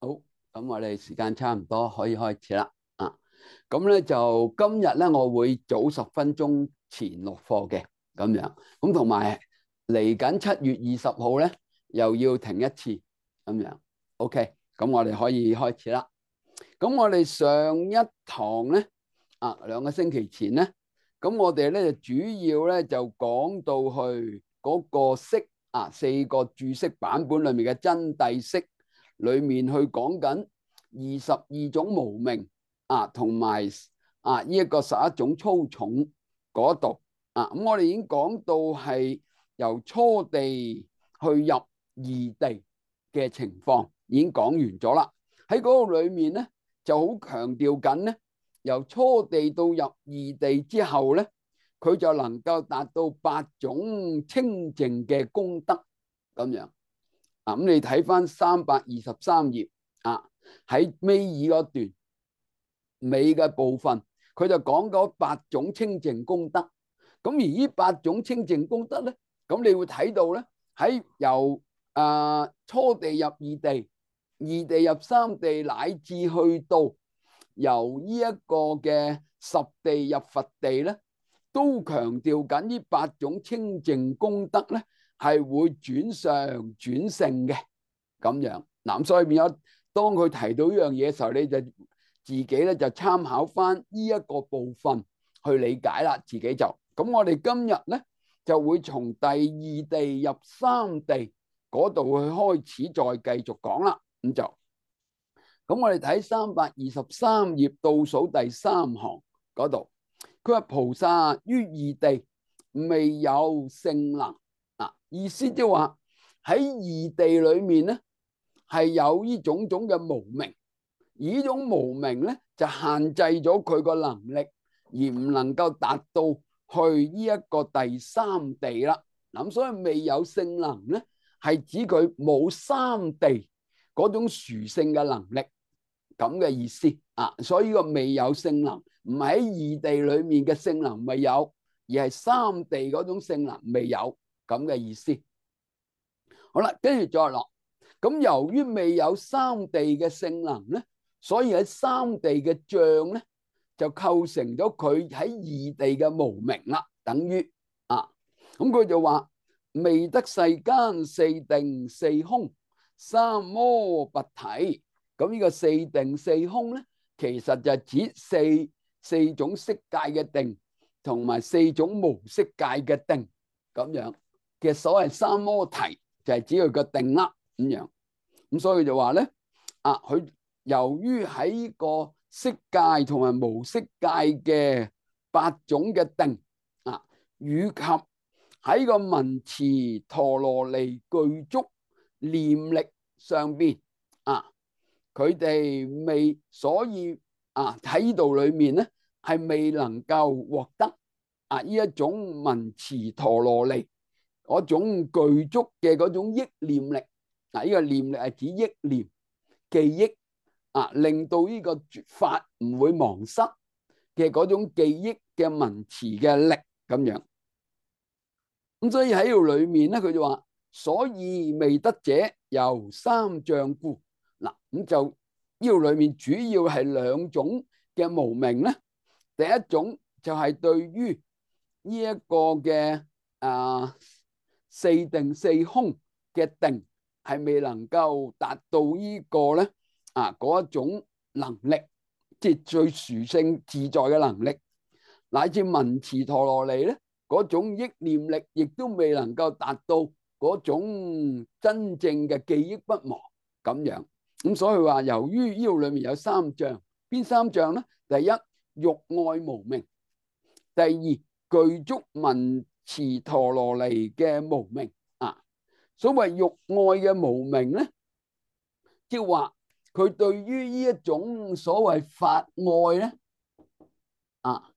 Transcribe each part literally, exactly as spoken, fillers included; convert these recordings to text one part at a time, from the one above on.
好，咁我哋時間差唔多，可以開始啦。啊，咁咧就今日咧，我會早十分鐘前落課嘅，咁樣。咁同埋嚟緊七月二十號咧，又要停一次，咁樣。OK，咁我哋可以開始啦。咁我哋上一堂咧，啊兩個星期前咧，咁我哋咧就主要咧就講到去嗰個釋啊四個注釋版本裏面嘅真諦釋。裏面去講緊二十二種無明啊，同埋啊呢一個十一種粗重嗰度啊，咁我哋已經講到係由初地去入二地嘅情況，已經講完咗啦。喺嗰個裏面咧，就好強調緊咧，由初地到入二地之後咧，佢就能夠達到八種清淨嘅功德咁樣。啊，咁你睇翻三百二十三頁啊，喺尾二嗰段尾嘅部分，佢就講嗰八種清淨功德。咁而呢八種清淨功德咧，咁你會睇到咧，喺由啊初地入二地，二地入三地，乃至去到由呢一個嘅十地入佛地咧，都強調緊呢八種清淨功德咧，係會轉上轉勝嘅咁樣。嗱，所以變咗，當佢提到呢樣嘢嘅時候，你就自己咧就參考翻呢一個部分去理解啦。自己就咁，我哋今日咧就會從第二地入三地嗰度去開始，再繼續講啦。咁就咁，我哋睇三百二十三頁倒數第三行嗰度，佢話菩薩於二地未有性能。啊，意思即係話喺二地裏面咧，係有呢種種嘅無明，而呢種無明咧就限制咗佢個能力，而唔能夠達到去呢一個第三地啦。咁所以未有性能咧，係指佢冇三地嗰種殊勝嘅能力咁嘅意思啊。所以呢個未有性能，唔係喺二地裏面嘅性能未有，而係三地嗰種性能未有。咁嘅意思。好啦，跟住再落。咁由於未有三地嘅性能咧，所以喺三地嘅障咧，就構成咗佢喺二地嘅無明啦。等於啊，咁佢就話未得世間四定四空三摩拔提。咁呢個四定四空咧，其實就指四四種色界嘅定，同埋四種無色界嘅定咁樣。嘅所謂三摩提就係指佢個定啦咁樣，咁所以就話咧啊，佢由於喺個色界同埋無色界嘅八種嘅定啊，以及喺個文詞陀羅尼具足念力上邊啊，佢哋未，所以啊喺呢度裏面咧係未能夠獲得啊呢一種文詞陀羅尼嗰種具足嘅嗰種憶念力。嗱，呢個念力係指憶念記憶啊，令到呢個法唔會忘失嘅嗰種記憶嘅文詞嘅力咁樣。咁所以喺度裏面咧，佢就話，所以未得者由三障故。嗱，咁就呢度裏面主要係兩種嘅無明咧。第一種就係對於呢一個嘅啊四定四空嘅定係未能夠達到呢個咧啊嗰一種能力，即係最殊勝自在嘅能力，乃至文詞陀羅尼咧嗰種憶念力，亦都未能夠達到嗰種真正嘅記憶不忘咁樣。咁所以話，由於呢度裏面有三障，邊三障咧？第一，欲愛無明；第二，具足文詞陀羅尼嘅無明啊。所謂欲愛嘅無明咧，即係話佢對於呢一種所謂法愛咧啊，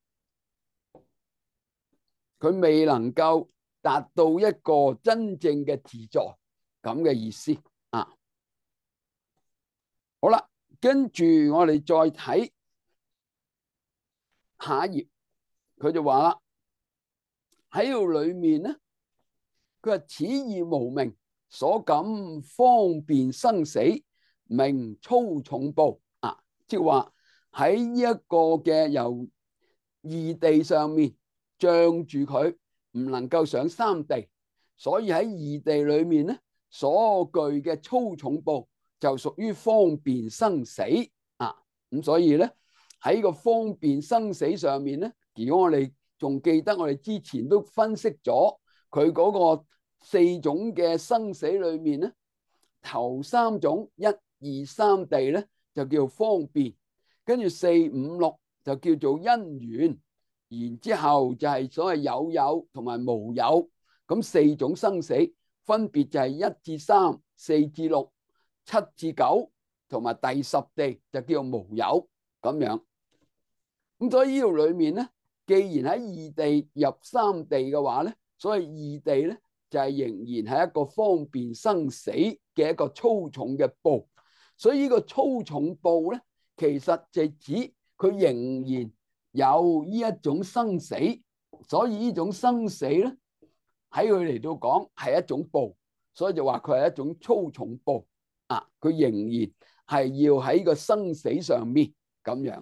佢未能夠達到一個真正嘅自在咁嘅意思啊。好啦，跟住我哋再睇下一頁，佢就話啦，喺度裏面咧，佢話此二無明所感方便生死， 名粗重布啊，即係話喺呢一個嘅由二地上面障住佢，唔能夠上三地，所以喺二地裏面咧所具嘅粗重布就屬於方便生死啊。咁所以咧喺個方便生死上面咧，如果我哋仲記得我哋之前都分析咗佢嗰個四種嘅生死裏面咧，頭三種一二三地咧就叫方便，跟住四五六就叫做因緣，然之後就係所謂有有同埋無有，咁四種生死分別就係一至三、四至六、七至九同埋第十地就叫無有咁樣。咁所以呢度裏面咧，既然喺二地入三地嘅話咧，所以二地咧就係仍然係一個方便生死嘅一個粗重嘅布。所以呢個粗重布咧，其實就指佢仍然有呢一種生死，所以呢種生死咧喺佢嚟到講係一種布，所以就話佢係一種粗重布啊。佢仍然係要喺個生死上面咁樣。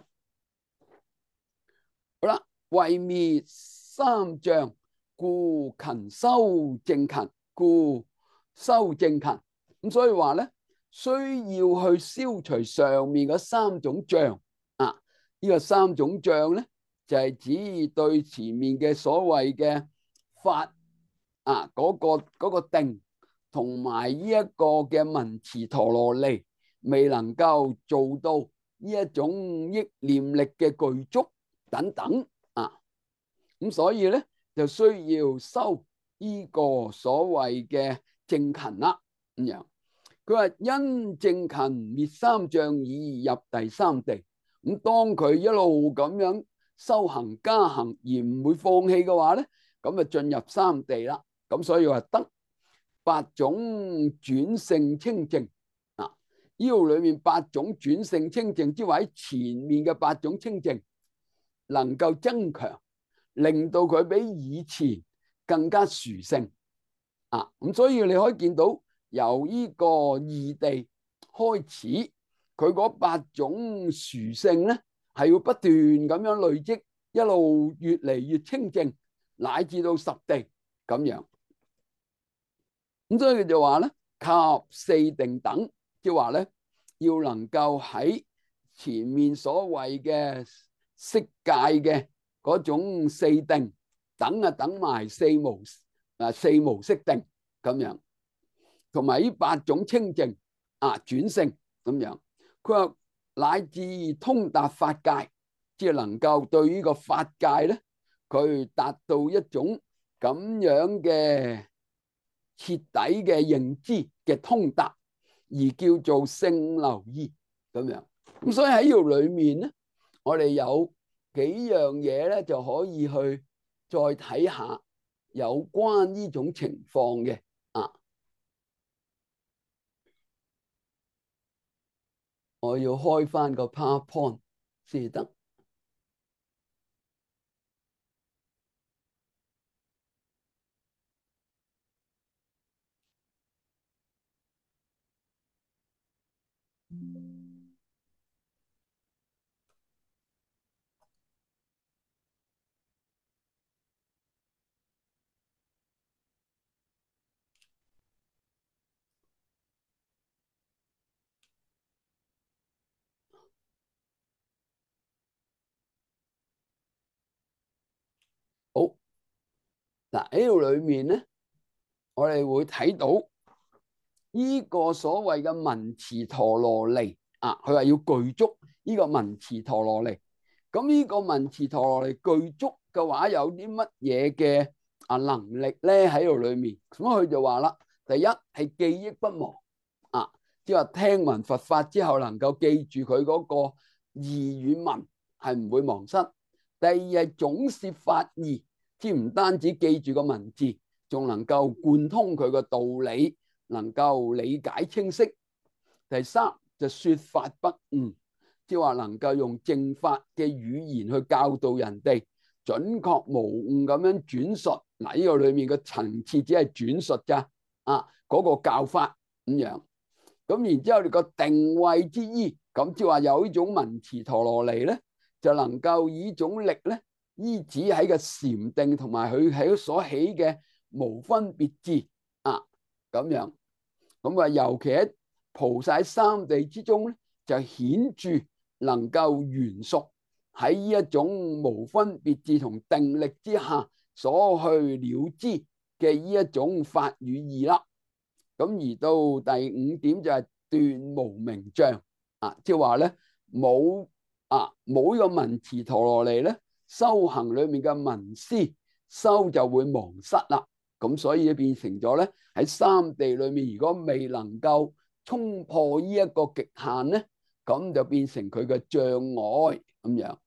好啦，為滅三障，故勤修正勤，故修正勤。咁所以話咧，需要去消除上面嗰三種障啊。呢、這個三種障咧，就係、是、指對前面嘅所謂嘅法啊，嗰、那個、那個定，同埋呢一個嘅文詞陀羅尼，未能夠做到呢一種憶念力嘅具足等等啊。咁所以咧，就需要修呢個所謂嘅正勤啦。咁樣佢話因正勤滅三障以入第三地。咁當佢一路咁樣修行加行而唔會放棄嘅話咧，咁啊進入三地啦。咁所以話得八種轉勝清淨啊。呢度裏面八種轉勝清淨，即係話喺前面嘅八種清淨能夠增強，令到佢比以前更加殊勝啊。咁所以你可以見到由呢個二地開始，佢嗰八種殊勝咧係要不斷咁樣累積，一路越嚟越清淨，乃至到十地咁樣。咁所以佢就話咧，及四定等，即係話咧要能夠喺前面所謂嘅色界嘅嗰種四定等啊，等埋四無啊四無色定咁樣，同埋呢八種清淨啊轉勝咁樣。佢話乃至通達法界，即係能夠對呢個法界咧，佢達到一種咁樣嘅徹底嘅認知嘅通達，而叫做勝流意咁樣。咁所以喺呢度裏面咧，我哋有幾樣嘢咧就可以去再睇下有關呢種情況嘅啊。我要開翻個 PowerPoint 先得。好，嗱喺度裏面咧，我哋會睇到呢個所謂嘅文詞陀羅尼啊，佢話要具足呢個文詞陀羅尼。咁呢個文詞陀羅尼具足嘅話，有啲乜嘢嘅啊能力咧喺度裏面？咁佢就話啦，第一係記憶不忘啊，即係話聽聞佛法之後能夠記住佢嗰個義語文係唔會忘失。第二係總攝法義，即唔單止記住個文字，仲能夠貫通佢個道理，能夠理解清晰。第三就說法不誤，即係話能夠用正法嘅語言去教導人哋，準確無誤咁樣轉述。嗱，呢個裏面嘅層次只係轉述咋啊，嗰個教法咁樣。 咁然之後你個定位之醫，咁即係話有呢種文詞陀羅尼咧，就能夠以種力咧醫治喺個禪定同埋佢喺所起嘅無分別智啊咁樣。咁啊，尤其喺菩薩三地之中咧，就顯著能夠圓熟喺呢一種無分別智同定力之下所去了知嘅呢一種法與義啦。咁而到第五點就係斷無明障啊，即係話咧冇啊冇呢個文詞陀羅尼咧，修行裏面嘅文思修就會忘失啦。咁所以變成咗咧喺三地裏面，如果未能夠衝破呢一個極限咧，咁就變成佢嘅障礙咁樣。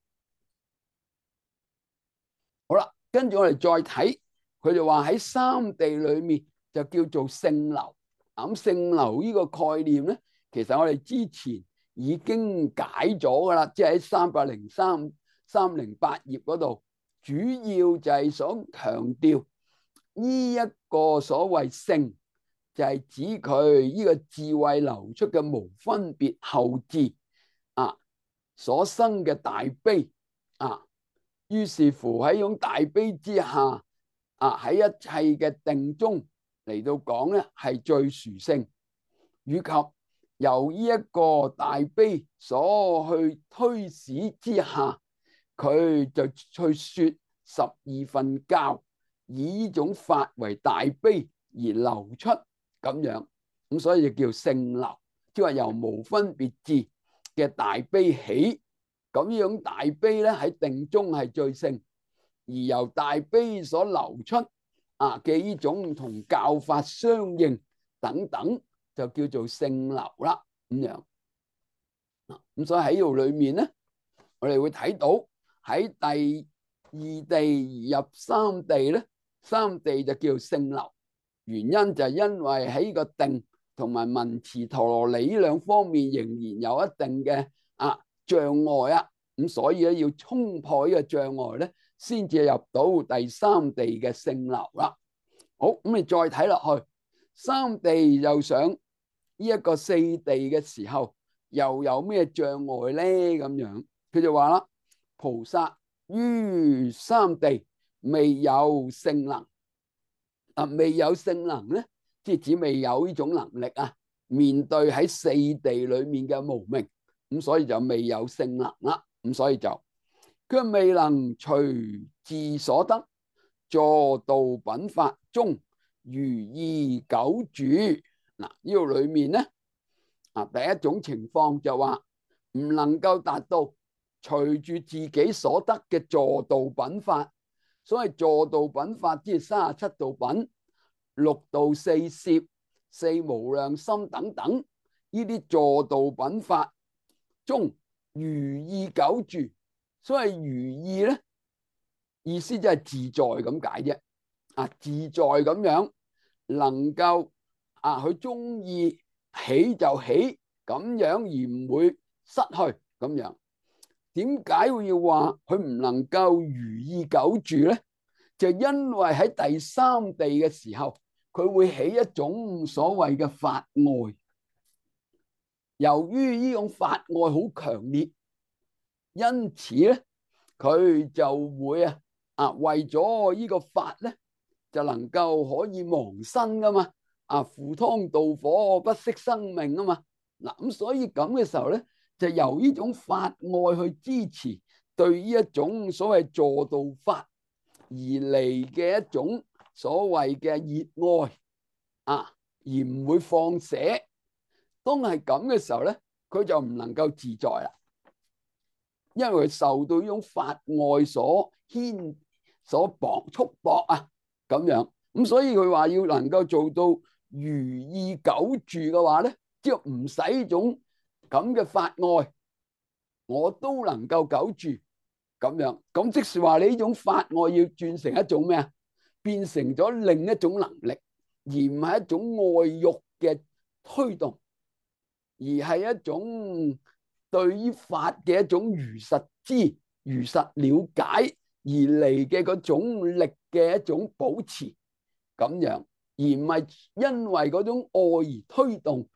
好啦，跟住我哋再睇，佢就話喺三地裏面就叫做聖流。咁聖流呢個概念咧，其實我哋之前已經解咗噶啦，即係喺三百零三、三零八頁嗰度，主要就係想強調呢一個所謂聖，就係指佢呢個智慧流出嘅無分別後智啊，所生嘅大悲啊，於是乎喺呢種大悲之下啊，喺一切嘅定中嚟到講咧，係最殊勝，以及由呢一個大悲所去推使之下，佢就去說十二分教，以呢種法為大悲而流出咁樣，咁所以就叫聖流，即係話由無分別智嘅大悲起，咁呢種大悲咧喺定中係最勝，而由大悲所流出啊嘅呢種同教法相應等等，就叫做聖流啦咁樣。咁所以喺度裏面咧，我哋會睇到喺第二地入三地咧，三地就叫聖流，原因就係因為喺個定同埋文詞陀羅尼呢兩方面仍然有一定嘅啊障礙啊，咁所以咧要衝破呢個障礙咧，先至入到第三地嘅聖流啦。好，咁你再睇落去，三地又上呢一個四地嘅時候，又有咩障礙咧？咁樣佢就話啦，菩薩於三地未有聖能，啊未有聖能咧，即係指未有呢種能力啊，面對喺四地裏面嘅無明，咁所以就未有聖能啦。咁所以就佢未能隨自所得助道品法中如意久住。嗱，呢度裏面咧啊，第一種情況就話唔能夠達到隨住自己所得嘅助道品法。所謂助道品法，即係三十七道品、六度四攝、四無量心等等呢啲助道品法中如意久住。所謂如意咧，意思就係自在咁解啫。啊，自在咁樣能夠啊，佢中意起就起咁樣，而唔會失去咁樣。點解會要話佢唔能夠如意久住咧？就因為喺第三地嘅時候，佢會起一種所謂嘅法愛。由於呢種法愛好強烈，因此咧，佢就會啊啊為咗呢個法咧，就能夠可以忘身噶嘛。啊，赴湯蹈火不惜生命啊嘛。嗱，咁所以咁嘅時候咧，就由呢種法愛去支持對呢一種所謂助道法而嚟嘅一種所謂嘅熱愛啊，而唔會放捨。當係咁嘅時候咧，佢就唔能夠自在啦，因為佢受到呢種法愛所牽、所綁、束縛啊，咁樣。咁所以佢話要能夠做到如意久住嘅話咧，即係唔使呢種咁嘅法愛，我都能夠久住咁樣。咁即是話你呢種法愛要轉成一種咩啊？變成咗另一種能力，而唔係一種愛欲嘅推動，而係一種對於法嘅一種如實知、如實了解而嚟嘅嗰種力嘅一種保持咁樣，而唔係因為嗰種愛而推動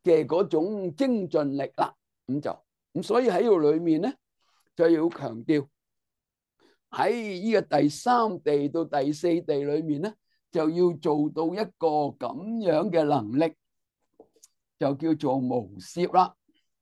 嘅嗰種精進力啦。咁就咁，所以喺度裏面咧就要強調喺呢個第三地到第四地裏面咧，就要做到一個咁樣嘅能力，就叫做無攝啦。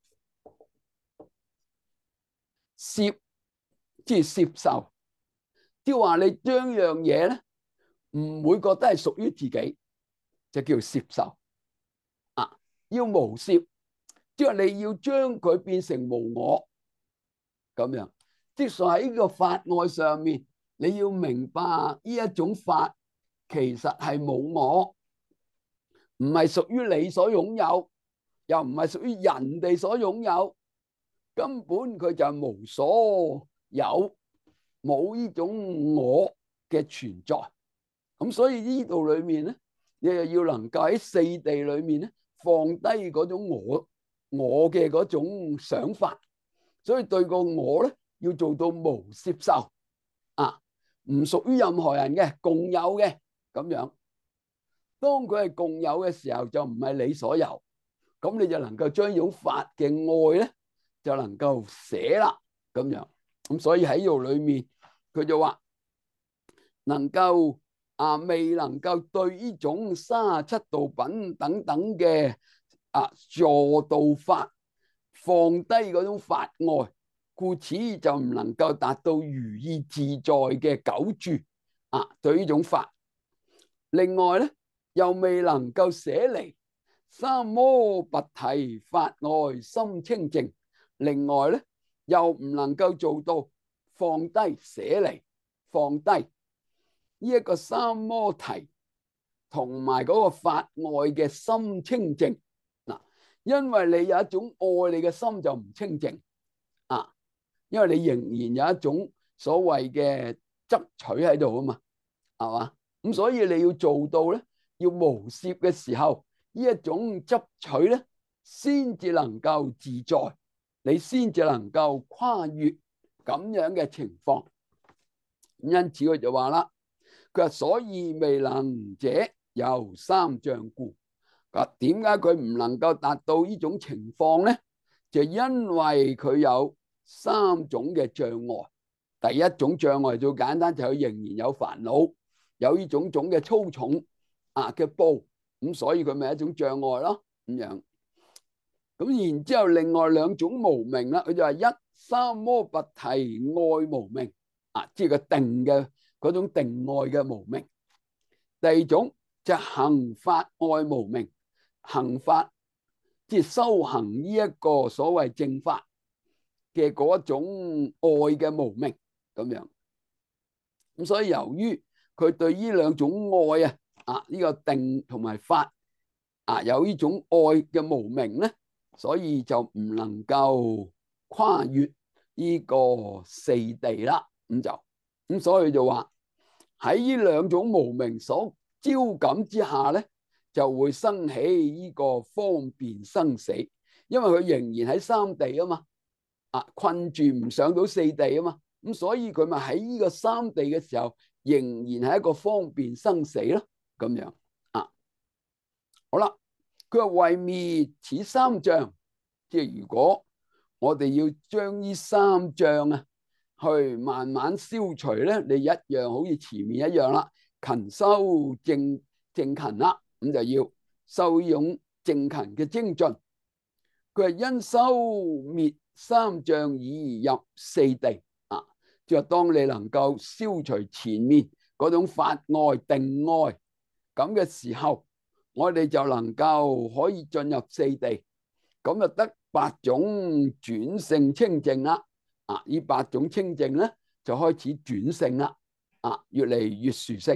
攝即係攝受，即係話你將樣嘢咧唔會覺得係屬於自己，就叫攝受啊。要無攝，即係你要將佢變成無我咁樣。即係喺呢個法外上面，你要明白呢一種法其實係冇我，唔係屬於你所擁有，又唔係屬於人哋所擁有，根本佢就係無所有，冇呢種我嘅存在。咁所以呢度裏面咧，你又要能夠喺四地裏面咧放低嗰種我我嘅嗰種想法，所以對個我咧要做到無攝受啊，唔屬於任何人嘅，共有嘅咁樣。當佢係共有嘅時候，就唔係你所有，咁你就能夠將呢種法嘅愛咧，就能夠捨啦咁樣。咁所以喺呢度裏面，佢就話能夠啊，未能夠對呢種三十七道品等等嘅啊助道法放低嗰種法愛，故此就唔能夠達到如意自在嘅久住啊。對呢種法，另外咧又未能夠捨離三摩拔提法外心清淨，另外咧又唔能夠做到放低捨離放低呢一個三摩提同埋嗰個法外嘅心清淨嗱，因為你有一種愛你嘅心就唔清淨啊，因為你仍然有一種所謂嘅執取喺度啊嘛，係嘛？咁所以你要做到咧，要無攝嘅時候，呢一種執取咧，先至能夠自在，你先至能夠跨越咁樣嘅情況。因此佢就話啦，佢話所以未能者有三障故。嗱，點解佢唔能夠達到呢種情況咧？就因為佢有三種嘅障礙。第一種障礙最簡單，就係佢仍然有煩惱，有呢種種嘅粗重啊嘅報，咁所以佢咪一種障礙咯咁樣。咁然之後另外兩種無明啦，佢就係一三摩拔提愛無明啊，即係個定嘅嗰種定愛嘅無明。第二種就行法愛無明，行法即係修行呢一個所謂正法嘅嗰種愛嘅無明咁樣。咁所以由於佢對呢兩種愛啊啊呢個定同埋法啊有呢種愛嘅無明咧，所以就唔能夠跨越呢個四地啦。咁就咁，所以就話喺呢兩種無明所招感之下咧，就會生起呢個方便生死，因為佢仍然喺三地啊嘛，啊困住唔上到四地啊嘛，咁所以佢咪喺呢個三地嘅時候，仍然係一個方便生死咯，咁樣啊。好啦，佢話為滅此三障，即係如果我哋要將呢三障啊，去慢慢消除咧，你一樣好似前面一樣啦，勤修正正勤啦，咁就要修呢種正勤嘅精進。佢係因修滅三障而入四地啊，即係當你能夠消除前面嗰種法愛定愛咁嘅時候，我哋就能夠可以進入四地，咁就得八種轉性清淨啦。啊，呢八種清淨咧就開始轉性啦，啊，越嚟越殊勝。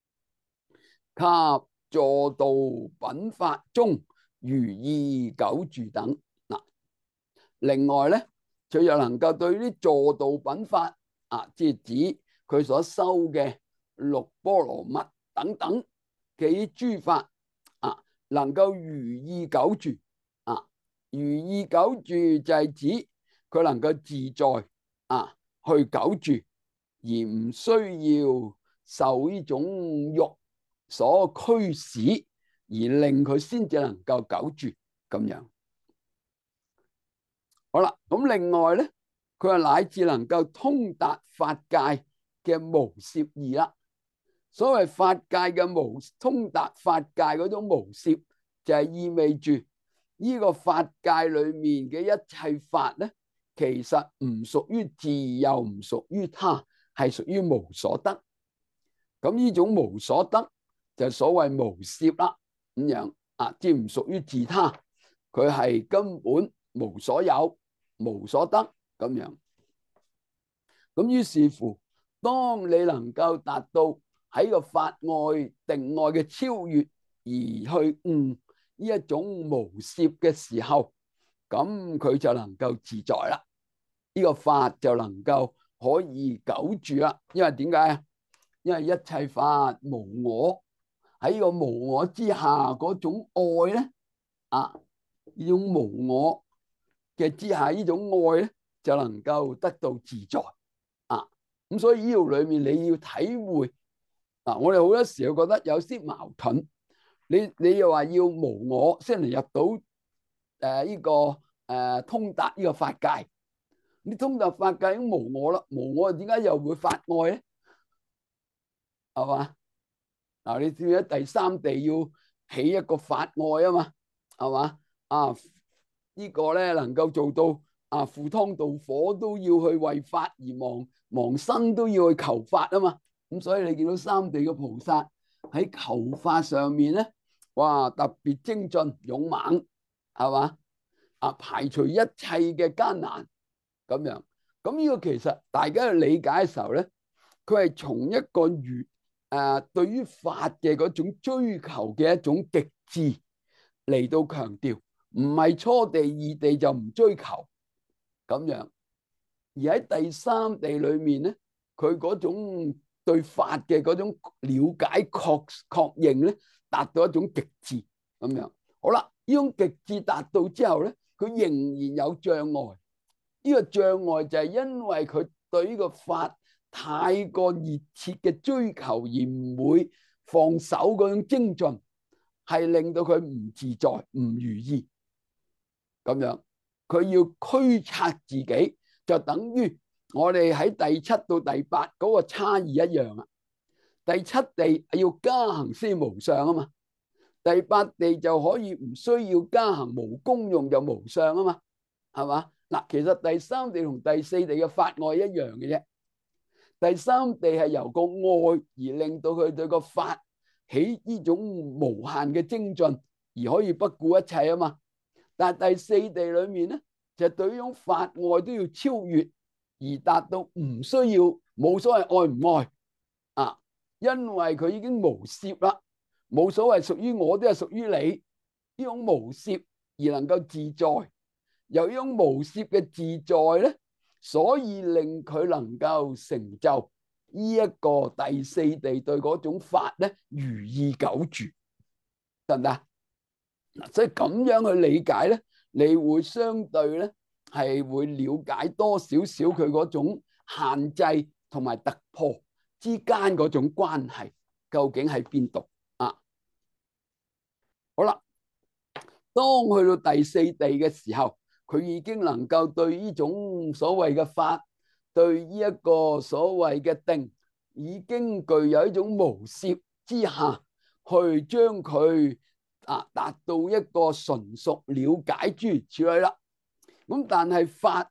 及助道品法中如意久住等嗱，另外咧，佢又能夠對啲助道品法啊，即係指佢所修嘅六波羅蜜等等嘅諸法啊，能夠如意久住啊，如意久住就係指佢能夠自在啊去久住，而唔需要受呢種欲所驅使，而令佢先至能夠久住咁樣。好啦，咁另外咧，佢話乃至能夠通達法界嘅無攝義啦。所謂法界嘅無通達法界嗰種無攝，就係意味住呢個法界裏面嘅一切法咧，其實唔屬於自，又唔屬於他，係屬於無所得。咁呢種無所得就所謂無攝啦，咁樣啊，即唔屬於自他，佢係根本無所有、無所得咁樣。咁於是乎，當你能夠達到喺個法外定外嘅超越而去悟呢一種無攝嘅時候，咁佢就能夠自在啦。呢個法就能夠可以久住啦。因為點解啊？因為一切法無我，喺呢個無我之下嗰種愛咧，啊，呢種無我嘅之下呢種愛咧，就能夠得到自在啊。咁所以呢度裏面你要體會啊，我哋好多時候覺得有啲矛盾。你你又話要無我先能入到誒呢、呃這個誒、呃、通達呢個法界。你通達法界已經無我啦，無我點解又會法愛咧？係嘛？嗱，你知唔知第三地要起一個法愛啊嘛？係嘛？啊，這個、呢個咧能夠做到啊，赴湯蹈火都要去為法而亡，亡身都要去求法啊嘛。咁所以你見到三地嘅菩薩喺求法上面咧，哇，特別精進勇猛，係嘛？啊，排除一切嘅艱難咁樣。咁呢個其實大家去理解嘅時候咧，佢係從一個越誒對於法嘅嗰種追求嘅一種極致嚟到強調，唔係初地二地就唔追求咁樣，而喺第三地裏面咧，佢嗰種對法嘅嗰種了解確確認咧，達到一種極致咁樣。好啦，呢種極致達到之後咧，佢仍然有障礙。呢個障礙就係因為佢對呢個法太過熱切嘅追求，而唔會放手嗰種精進，係令到佢唔自在、唔如意咁樣。佢要驅策自己，就等於我哋喺第七到第八嗰個差異一樣啊。第七地係要加行先無相啊嘛，第八地就可以唔需要加行，無功用就無相啊嘛，係嘛？嗱，其實第三地同第四地嘅法愛一樣嘅啫。第三地係由個愛而令到佢對個法起呢種無限嘅精進，而可以不顧一切啊嘛。但係第四地裏面咧，就對呢種法愛都要超越，而達到唔需要冇所謂愛唔愛啊，因為佢已經無攝啦，冇所謂屬於我都係屬於你呢種無攝而能夠自在。由於無攝嘅自在咧，所以令佢能夠成就呢一個第四地對嗰種法咧如意久住，得唔得？嗱，所以咁樣去理解咧，你會相對咧係會了解多少少佢嗰種限制同埋突破之間嗰種關係究竟喺邊度啊？好啦，當去到第四地嘅時候，佢已經能夠對呢種所謂嘅法，對呢一個所謂嘅定，已經具有一種無攝之下，去將佢啊達到一個純熟了解諸如此類啦。咁但係法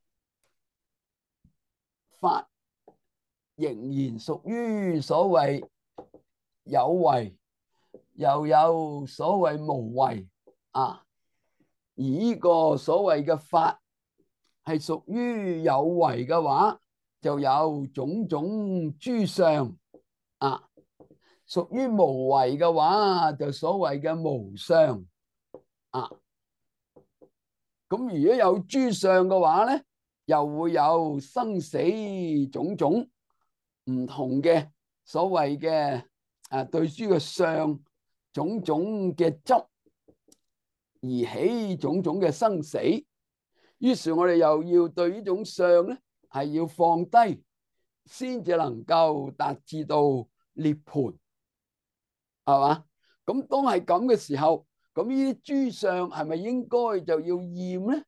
法仍然屬於所謂有為，又有所謂無為啊。而呢個所謂嘅法係屬於有為嘅話，就有種種諸相啊；屬於無為嘅話，就所謂嘅無相啊。咁如果有諸相嘅話咧，又會有生死種種唔同嘅所謂嘅啊對諸嘅相種種嘅執。而起種種嘅生死，於是我哋又要對呢種相咧係要放低，先至能夠達至到涅槃，係嘛？咁當係咁嘅時候， 咁呢啲諸相係咪應該就要厭咧？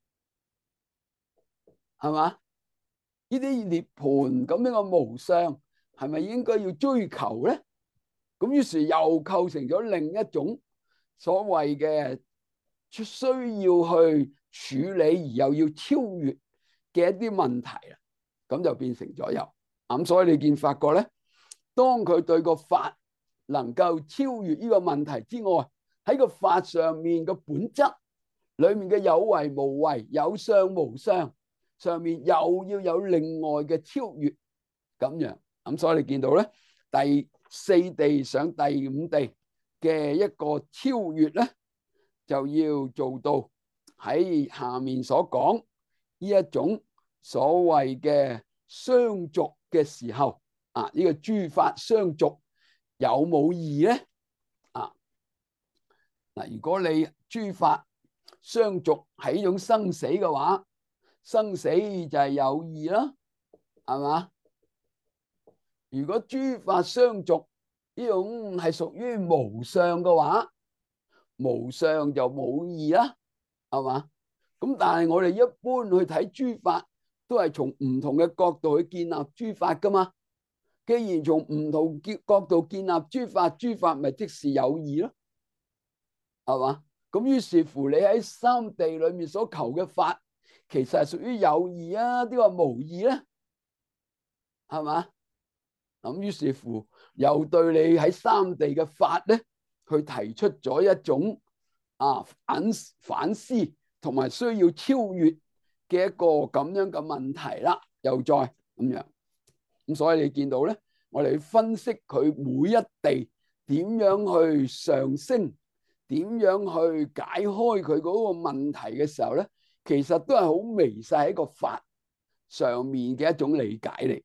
係嘛？呢啲涅槃咁樣嘅無相係咪應該要追求咧？咁於是又構成咗另一種所謂嘅需要去處理而又要超越嘅一啲問題啦。咁就變成咗有咁，所以你見發覺咧，當佢對個法能夠超越呢個問題之外，喺個法上面嘅本質裏面嘅有為無為、有相無相上面，又要有另外嘅超越咁樣。咁所以你見到咧，第四地上第五地嘅一個超越咧，就要做到喺下面所講呢一種所謂嘅相續嘅時候啊，呢個諸法相續有冇異咧？啊嗱，如果你諸法相續係一種生死嘅話，生死就係有異啦，係嘛？如果諸法相續呢種係屬於無相嘅話，無相就冇異啦，係嘛？咁但係我哋一般去睇諸法，都係從唔同嘅角度去建立諸法噶嘛。既然從唔同角度建立諸法，諸法咪即是有異咯，係嘛？咁於是乎，你喺三地裏面所求嘅法，其實係屬於有異啊，啲話無異咧，係嘛？咁於是乎，又對你喺三地嘅法咧，去提出咗一種啊反反思同埋需要超越嘅一個咁樣嘅問題啦，又再咁樣。咁所以你見到咧，我哋分析佢每一地點樣去上升，點樣去解開佢嗰個問題嘅時候咧，其實都係好微細喺個法上面嘅一種理解嚟。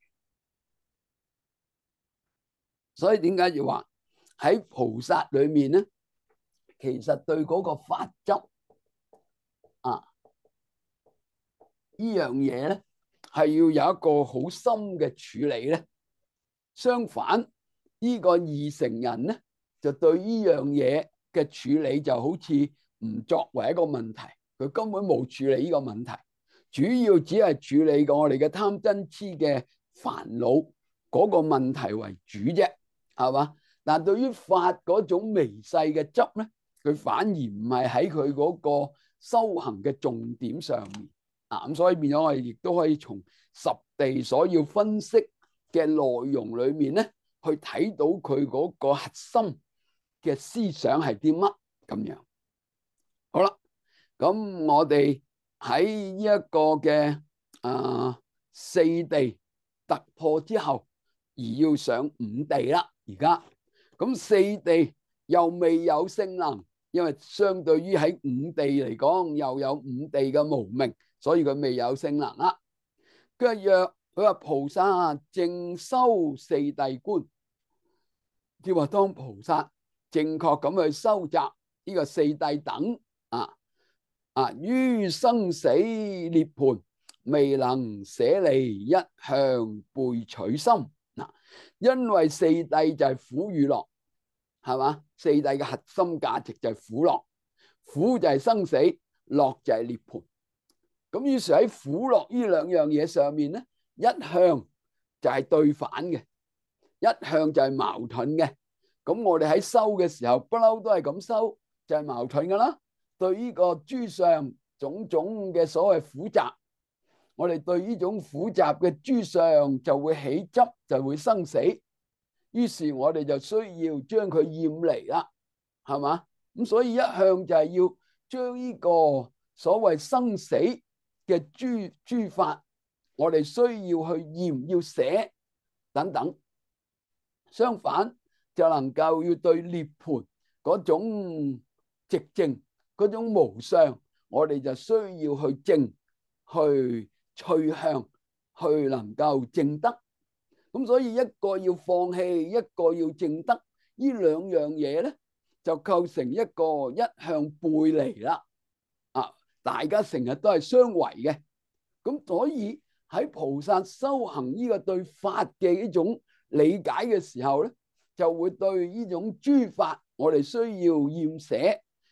所以點解要話喺菩薩裏面咧，其實對嗰個法執啊呢樣嘢咧，係要有一個好深嘅處理咧。相反，呢個二乘人咧，就對呢樣嘢嘅處理就好似唔作為一個問題，佢根本冇處理呢個問題，主要只係處理過我哋嘅貪嗔痴嘅煩惱嗰個問題為主啫，係嘛？但係對於法嗰種微細嘅執咧，佢反而唔係喺佢嗰個修行嘅重點上面啊。咁所以變咗我哋亦都可以從十地所要分析嘅內容裏面咧，去睇到佢嗰個核心嘅思想係啲乜咁樣。好啦，咁我哋喺呢一個嘅啊四地突破之後，而要上五地啦。而家咁四地又未有聖能，因為相對於喺五地嚟講，又有五地嘅無明，所以佢未有聖能啦。跟住若佢話菩薩正修四諦觀，即係話當菩薩正確咁去收集呢個四諦等啊啊，於生死涅槃未能捨離一向背取心嗱，因為四諦就係苦與樂，係嘛？四諦嘅核心價值就係苦樂，苦就係生死，樂就係涅槃。咁於是喺苦樂呢兩樣嘢上面咧，一向就係對反嘅，一向就係矛盾嘅。咁我哋喺修嘅時候，不嬲都係咁修，就係矛盾噶啦。對呢個諸相種種嘅所謂苦集，我哋對呢種苦集嘅諸相就會起執，就會生死。於是我哋就需要將佢厭離啦，係嘛？咁所以一向就係要將呢個所謂生死嘅諸諸法，我哋需要去厭，要捨等等。相反，就能夠要對涅槃嗰種寂靜，嗰種無相，我哋就需要去證，去趨向，去能夠證得。咁所以一個要放棄，一個要證得，呢兩樣嘢咧，就構成一個一向背離啦。啊，大家成日都係相違嘅。咁所以喺菩薩修行呢個對法嘅呢種理解嘅時候咧，就會對呢種諸法我哋需要厭捨，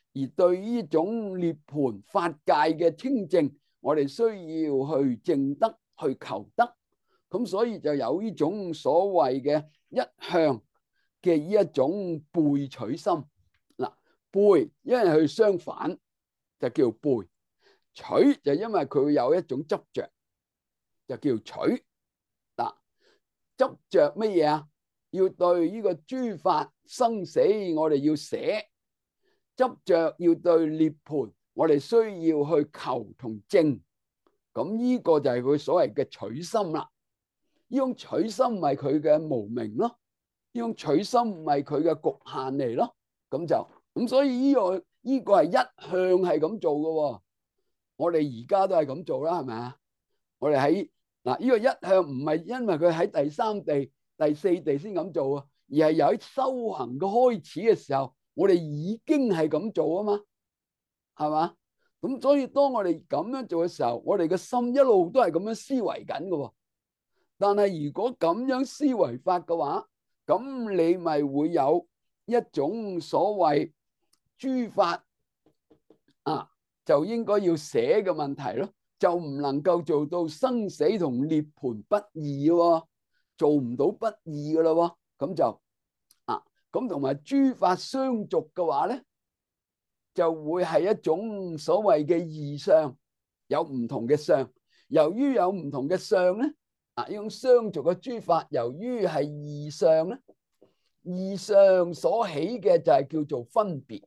而對呢種涅槃法界嘅清淨，我哋需要去證得，去求得。咁所以就有呢種所謂嘅一向嘅呢一種背取心。嗱，背因為佢相反就叫背，取就因為佢有一種執着就叫取。嗱，執着乜嘢啊？要對呢個諸法生死我哋要捨，執着要對涅槃我哋需要去求同證。咁呢個就係佢所謂嘅取心啦。呢種取心咪佢嘅無明咯，呢種取心咪佢嘅局限嚟咯。咁就咁，所以呢個呢個係一向係咁做嘅。我哋而家都係咁做啦，係咪啊？我哋喺嗱呢個一向唔係因為佢喺第三地、第四地先咁做啊，而係由喺修行嘅開始嘅時候，我哋已經係咁做啊嘛，係嘛？咁所以當我哋咁樣做嘅時候，我哋嘅心一路都係咁樣思維緊嘅。但係如果咁樣思維法嘅話，咁你咪會有一種所謂諸法啊，就應該要捨嘅問題咯，就唔能夠做到生死同涅槃不二喎，做唔到不二嘅咯喎，咁就啊，咁同埋諸法相續嘅話咧，就會係一種所謂嘅異相，有唔同嘅相。由於有唔同嘅相咧。啊！呢種相續嘅諸法，由於係異相咧，異相所起嘅就係叫做分別，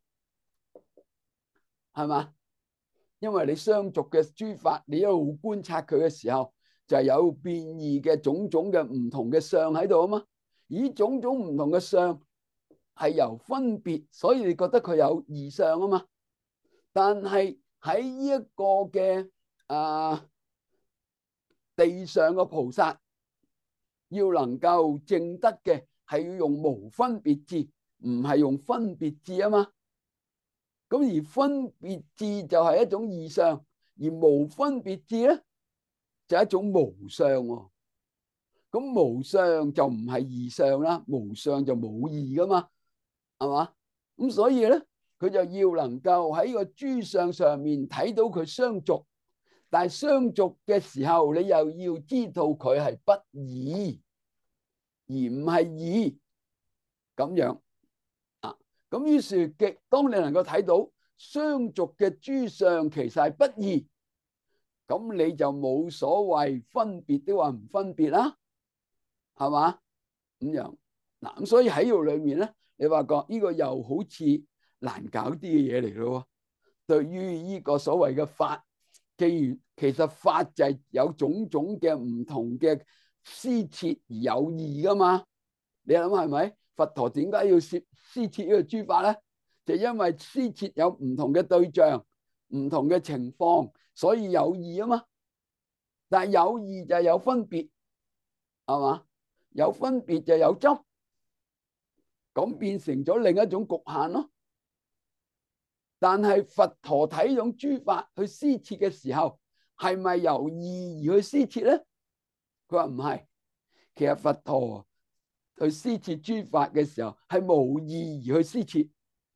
係嘛？因為你相續嘅諸法，你一路觀察佢嘅時候，就係有變異嘅種種嘅唔同嘅相喺度啊嘛。而種種唔同嘅相係由分別，所以你覺得佢有異相啊嘛。但係喺呢一個嘅啊。地上嘅菩薩要能夠證得嘅係要用無分別智，唔係用分別智啊嘛。咁而分別智就係一種異相，而無分別智咧就係一種無相喎。咁無相就唔係異相啦，無相就冇異噶嘛，係嘛？咁所以咧，佢就要能夠喺個諸相上面睇到佢相續。但係相續嘅時候，你又要知道佢係不異，而唔係異咁樣啊。咁於是極，當你能夠睇到相續嘅諸相其實係不異，咁你就冇所謂分別的話唔分別啦，係嘛？咁樣嗱，咁所以喺度裏面咧，你發覺呢個又好似難搞啲嘅嘢嚟咯。對於呢個所謂嘅法。既然其實法就係有種種嘅唔同嘅施設而有義噶嘛，你諗係咪？佛陀點解要設施設呢個諸法咧？就因為施設有唔同嘅對象、唔同嘅情況，所以有義啊嘛。但係有義就有分別，係嘛？有分別就有執，咁變成咗另一種局限咯。但係佛陀睇種諸法去施設嘅時候，係咪由義而去施設咧？佢話唔係，其實佛陀去施設諸法嘅時候係無義而去施設，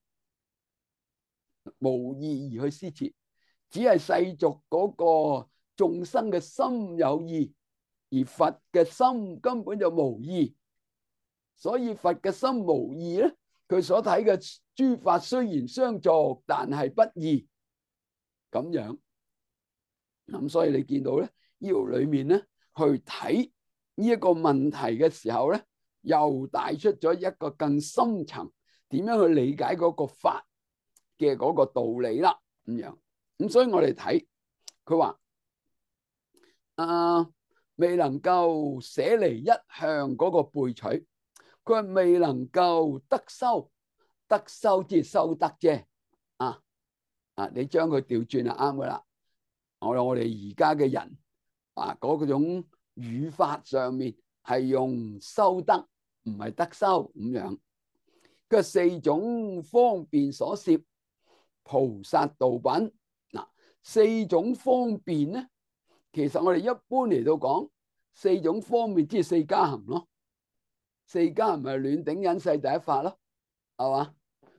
無義而去施設，只係世俗嗰個眾生嘅心有義，而佛嘅心根本就無義，所以佛嘅心無義咧。佢所睇嘅諸法雖然相續，但係不異咁樣。咁所以你見到咧，呢度裏面咧去睇呢一個問題嘅時候咧，又帶出咗一個更深層點樣去理解嗰個法嘅嗰個道理啦。咁樣咁，所以我哋睇佢話啊，未能夠捨離一向嗰個背取。佢係未能夠得修，得修即係修得啫。啊啊！你將佢調轉就啱噶啦。我我哋而家嘅人啊，嗰種語法上面係用修得，唔係得修咁樣。佢四種方便所攝菩薩道品嗱，四種方便咧，其實我哋一般嚟到講，四種方便即係四加行咯。四加唔係暖頂忍世第一法咯，係嘛？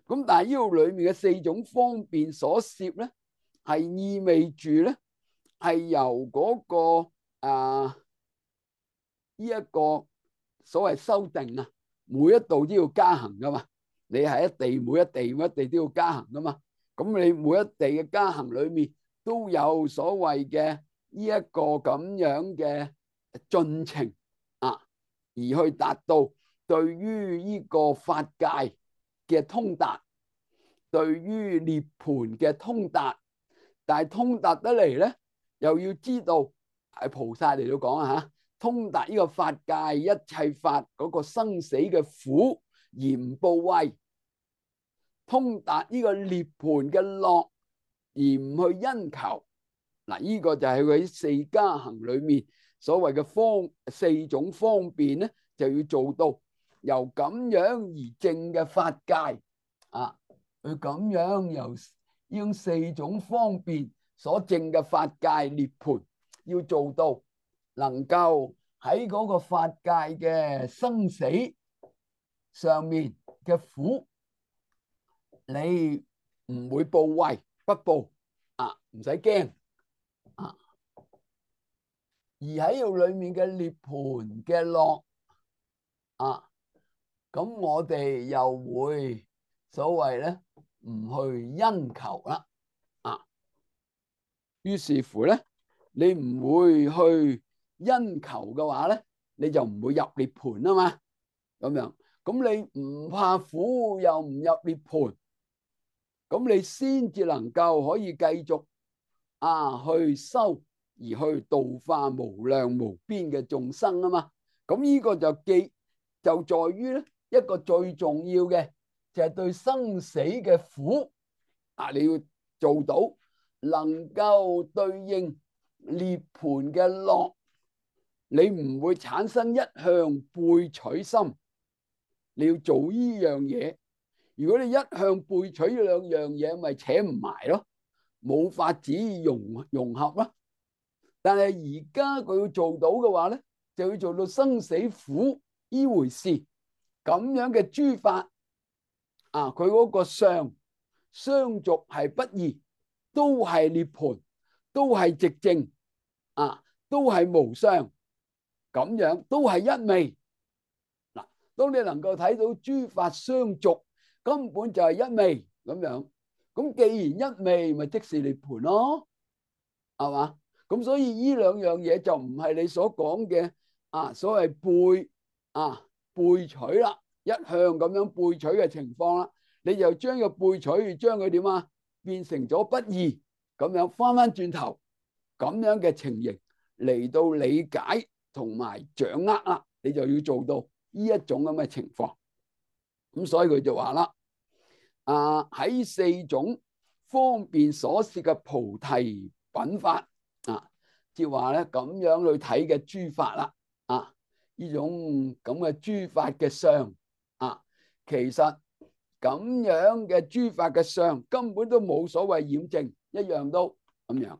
咁但係呢度裏面嘅四種方便所攝咧，係意味住咧係由嗰個啊呢一個所謂修訂啊，每一度都要加行噶嘛。你係一地每一地每一地都要加行噶嘛。咁你每一地嘅加行裏面都有所謂嘅呢一個咁樣嘅進程啊，而去達到對於呢個法界嘅通達，對於涅槃嘅通達。但係通達得嚟咧，又要知道係菩薩嚟到講啊嚇，通達呢個法界一切法嗰個生死嘅苦而唔怖畏，通達呢個涅槃嘅樂而唔去因求。嗱，呢個就係佢喺四加行裏面所謂嘅方四種方便咧，就要做到由咁樣而證嘅法界啊，佢咁樣由呢種四種方便所證嘅法界涅槃，要做到能夠喺嗰個法界嘅生死上面嘅苦，你唔會怖畏不怖啊，唔使驚啊。而喺度裏面嘅涅槃嘅樂啊，咁我哋又會所謂咧唔去因求啦啊。於是乎咧，你唔會去因求嘅話咧，你就唔會入涅槃啊嘛。咁樣，咁你唔怕苦又唔入涅槃，咁你先至能夠可以繼續啊去修，而去度化無量無邊嘅眾生啊嘛。咁呢個就記就在於咧一個最重要嘅就係對生死嘅苦啊，你要做到能夠對應涅槃嘅樂，你唔會產生一向背取心。你要做呢樣嘢，如果你一向背取呢兩樣嘢，咪扯唔埋咯，冇法子融融合咯。但係而家佢要做到嘅話咧，就要做到生死苦呢回事，咁樣嘅諸法啊，佢嗰個相相續係不二，都係涅槃，都係寂靜啊，都係無相，咁樣都係一味。嗱，當你能夠睇到諸法相續根本就係一味咁樣，咁既然一味，咪即是涅槃咯，係嘛？咁所以呢兩樣嘢就唔係你所講嘅啊，所謂背啊背取啦，一向咁樣背取嘅情況啦，你就將個背取將佢點啊變成咗不二，咁樣翻翻轉頭咁樣嘅情形嚟到理解同埋掌握啦，你就要做到呢一種咁嘅情況。咁所以佢就話啦，啊喺四種方便所攝嘅菩提品法。啊，即係話咧咁樣去睇嘅諸法啦，啊呢種咁嘅諸法嘅相啊，其實咁樣嘅諸法嘅相根本都冇所謂染淨，一樣都咁樣。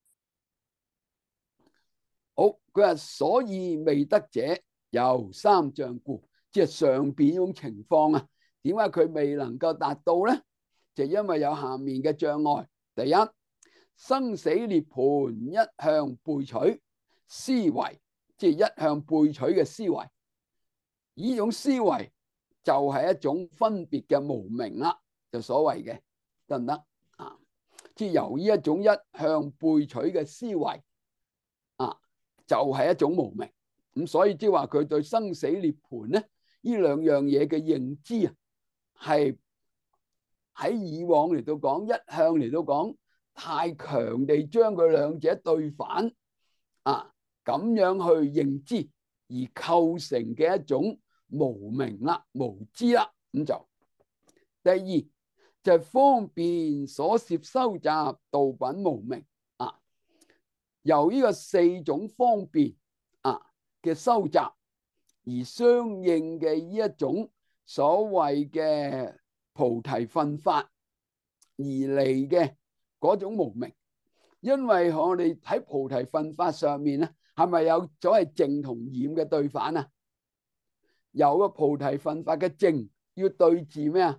好，佢話所以未得者有三障故，即係上邊呢種情況啊，點解佢未能夠達到咧？就因為有下面嘅障礙。第一，生死涅槃一向背取思維，即係一向背取嘅思維，呢種思維就係一種分別嘅無明啦，就所謂嘅得唔得啊？即係由呢一種一向背取嘅思維啊，就係一種無明。咁所以即係話佢對生死涅槃咧呢兩樣嘢嘅認知啊，係喺以往嚟到講，一向嚟到講。太強地將佢兩者對反啊，咁樣去認知而構成嘅一種無明啦、無知啦，咁就第二就係、是、方便所攝收集道品無明啊，由呢個四種方便啊嘅收集而相應嘅呢一種所謂嘅菩提分法而嚟嘅。嗰種無明，因為我哋喺菩提分法上面咧，係咪有所謂淨同染嘅對反啊？有個菩提分法嘅淨要對治咩啊？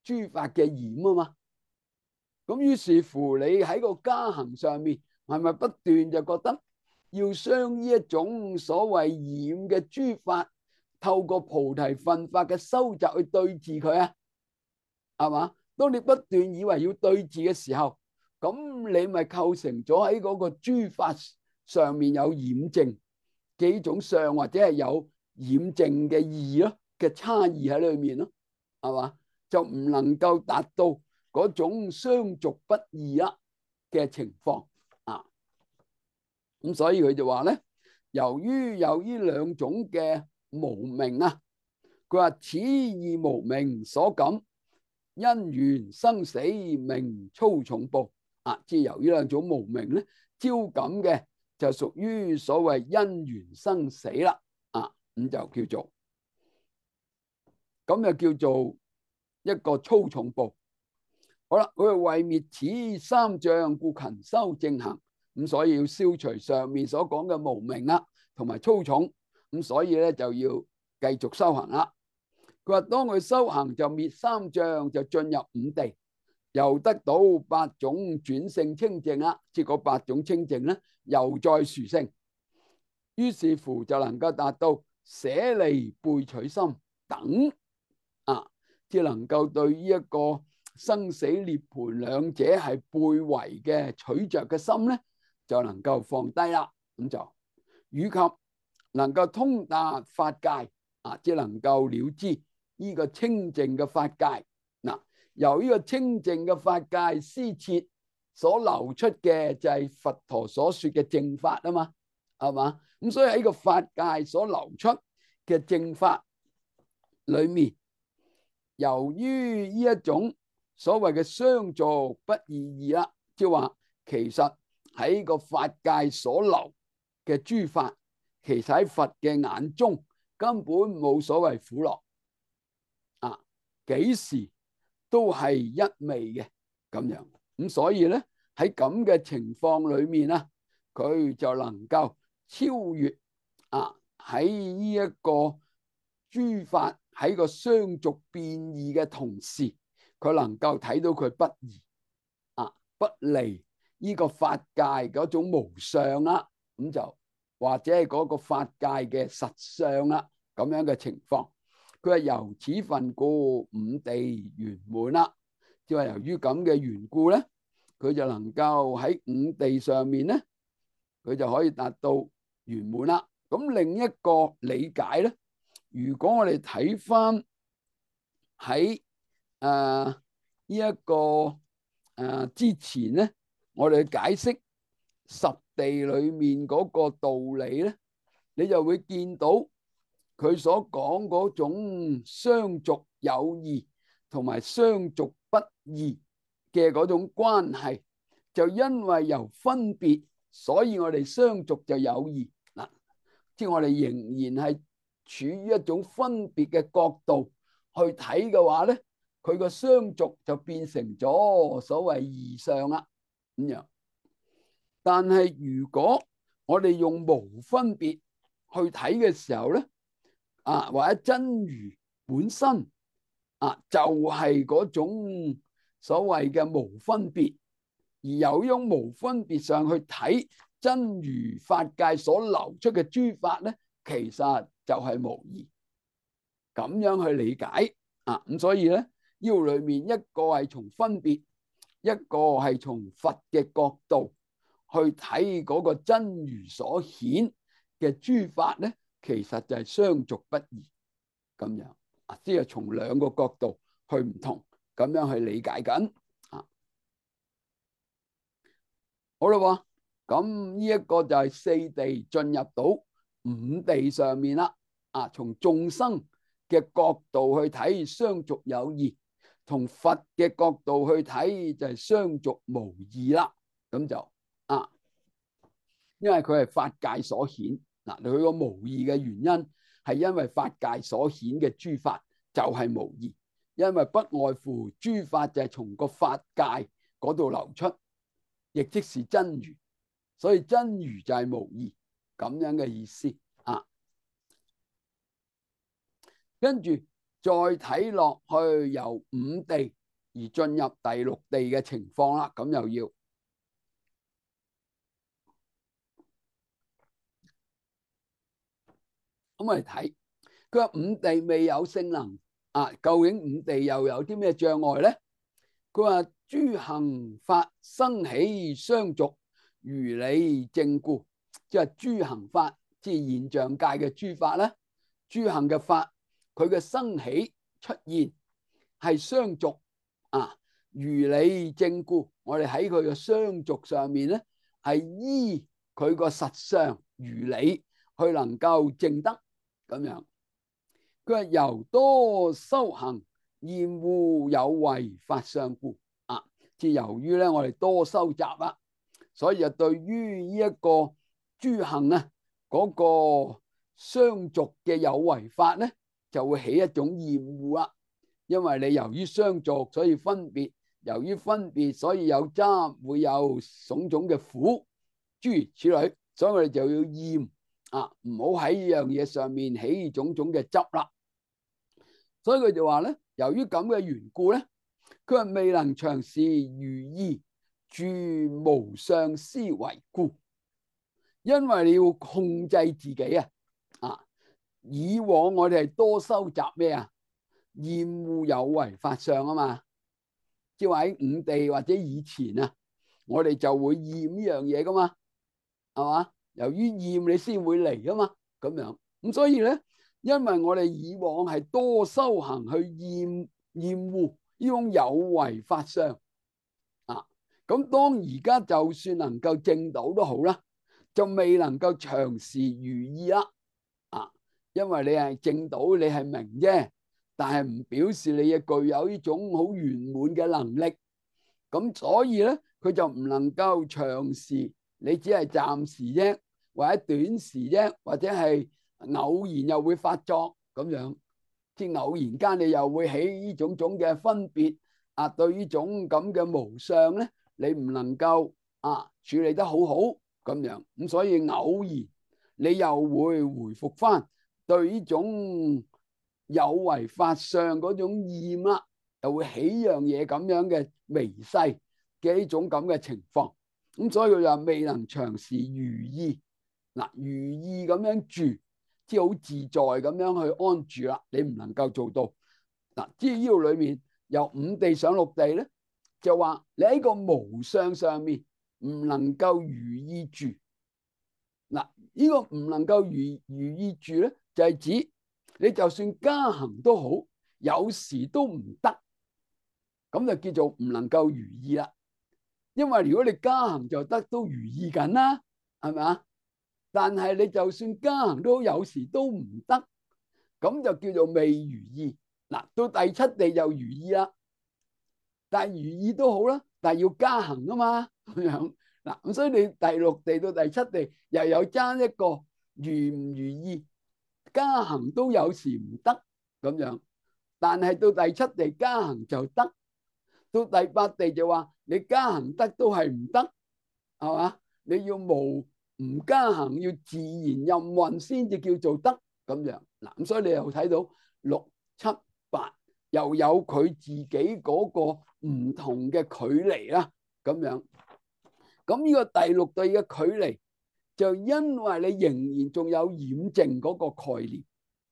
諸法嘅染啊嘛。咁於是乎，你喺個加行上面，係咪不斷就覺得要將呢一種所謂染嘅諸法，透過菩提分法嘅修習去對治佢啊？係嘛？當你不斷以為要對治嘅時候，咁你咪構成咗喺嗰個諸法上面有染淨幾種相，或者係有染淨嘅異咯嘅差異喺裏面咯，係嘛？就唔能夠達到嗰種相續不異啦嘅情況啊。咁所以佢就話咧，由於有呢兩種嘅無明啊，佢話此二無明所感，因緣生死名粗重報啊。即係由於兩種無明咧，招感嘅就屬於所謂因緣生死啦啊。咁就叫做咁，就叫做一個粗重報。好啦，佢係為滅此三障，故勤修正行。咁所以要消除上面所講嘅無明啦，同埋粗重。咁所以咧就要繼續修行啦。佢話當佢修行就滅三障，就進入五地，又得到八種轉勝清淨啦。即係嗰八種清淨咧，又再殊勝。於是乎就能夠達到捨離背取心等啊，即係能夠對呢一個生死涅槃兩者係背違嘅取着嘅心咧，就能夠放低啦。咁就以及能夠通達法界啊，即係能夠了知呢個清淨嘅法界嗱。由呢個清淨嘅法界施設所流出嘅就係佛陀所說嘅正法啊嘛，係嘛？咁所以喺個法界所流出嘅正法裏面，由於呢一種所謂嘅相續不異義啦，即係話其實喺個法界所流嘅諸法，其實喺佛嘅眼中根本冇所謂苦樂啊，幾時都係一味嘅咁樣。咁所以咧喺咁嘅情況裏面咧，佢就能夠超越啊喺呢一個諸法喺個相續變異嘅同時，佢能夠睇到佢不異啊，不離呢個法界嗰種無相啦，咁就或者係嗰個法界嘅實相啦，咁樣嘅情況。佢係由此分故五地圓滿啦，即係由於咁嘅緣故咧，佢就能夠喺五地上面咧，佢就可以達到圓滿啦。咁另一個理解咧，如果我哋睇翻喺誒呢一個誒、呃、之前咧，我哋解釋十地裏面嗰個道理咧，你就會見到佢所講嗰種相續有異同埋相續不異嘅嗰種關係，就因為由分別，所以我哋相續就有異嗱。即係我哋仍然係處於一種分別嘅角度去睇嘅話咧，佢個相續就變成咗所謂異相啦咁樣。但係如果我哋用無分別去睇嘅時候咧，啊或者真如本身啊就係嗰種所謂嘅無分別，而由用無分別上去睇真如法界所流出嘅諸法咧，其實就係無異，咁樣去理解啊。咁所以咧，呢度裏面一個係從分別，一個係從佛嘅角度去睇嗰個真如所顯嘅諸法咧，其實就係相續不異咁樣啊。即係從兩個角度去唔同咁樣去理解緊啊。好啦喎。咁呢一個就係四地進入到五地上面啦。啊，從眾生嘅角度去睇相續有異，同佛嘅角度去睇就係相續無異啦。咁就啊，因為佢係法界所顯嗱，佢個無異嘅原因係因為法界所顯嘅諸法就係無異，因為不外乎諸法就係從個法界嗰度流出，亦即是真如。所以真如就係無異咁樣嘅意思啊。跟住再睇落去，由五地而進入第六地嘅情況啦。咁又要咁我哋睇，佢話五地未有聖能啊，究竟五地又有啲咩障礙咧？佢話諸行法生起相續，如理正故，即係諸行法，即係現象界嘅諸法咧。諸行嘅法，佢嘅生起出現係相續啊，如理正故。我哋喺佢嘅相續上面咧，係依佢個實相如理去能夠證得咁樣。佢話由多修行厭惡有為法相故啊，即係由於咧我哋多收集啦，所以就對於呢一個諸行啊嗰個相續嘅有為法咧，就會起一種厭惡啦。因為你由於相續，所以分別；由於分別，所以有執，會有種種嘅苦，諸如此類。所以我哋就要厭啊，唔好喺呢樣嘢上面起種種嘅執啦。所以佢就話咧，由於咁嘅緣故咧，佢話未能長時如意住無相思維故。因為你要控制自己啊，啊！以往我哋係多收集咩啊？厭惡有為法相啊嘛，即係話喺五地或者以前啊，我哋就會厭呢樣嘢噶嘛，係嘛？由於厭你先會嚟噶嘛，咁樣咁所以咧，因為我哋以往係多修行去厭厭惡呢種有為法相啊，咁當而家就算能夠證到都好啦，就未能夠長時如意啦啊，因為你係證到你係明啫，但係唔表示你嘅具有呢種好圓滿嘅能力，咁所以咧佢就唔能夠長時，你只係暫時啫，或者短時啫，或者係偶然又會發作咁樣，即係偶然間你又會起呢種種嘅分別啊，對呢種咁嘅無相咧，你唔能夠啊處理得好好咁樣，咁所以偶然你又會回復翻對呢種有為法相嗰種厭啦，又會起樣嘢咁樣嘅微細嘅呢種咁嘅情況，咁所以佢就未能長時如意嗱，如意咁樣住，即係好自在咁樣去安住啦，你唔能夠做到嗱。即係呢度裏面由五地上六地咧，就話你喺個無相上面唔能夠如意住嗱，呢個唔能夠如如意住咧，就係指你就算加行都好，有時都唔得，咁就叫做唔能夠如意啦。因為如果你加行就得都如意緊啦，係咪啊？但係你就算加行都有時都唔得，咁就叫做未如意嗱。到第七地就如意啦，但係如意都好啦，但係要加行啊嘛，咁樣嗱。咁所以你第六地到第七地又有爭一個如唔如意，加行都有時唔得咁樣，但係到第七地加行就得，到第八地就話你加行得都係唔得，係嘛？你要無唔加行，要自然任運先至叫做得咁樣嗱。咁所以你又睇到六七八又有佢自己嗰個唔同嘅距離啦，咁樣。咁呢個第六地嘅距離，就因為你仍然仲有染淨嗰個概念，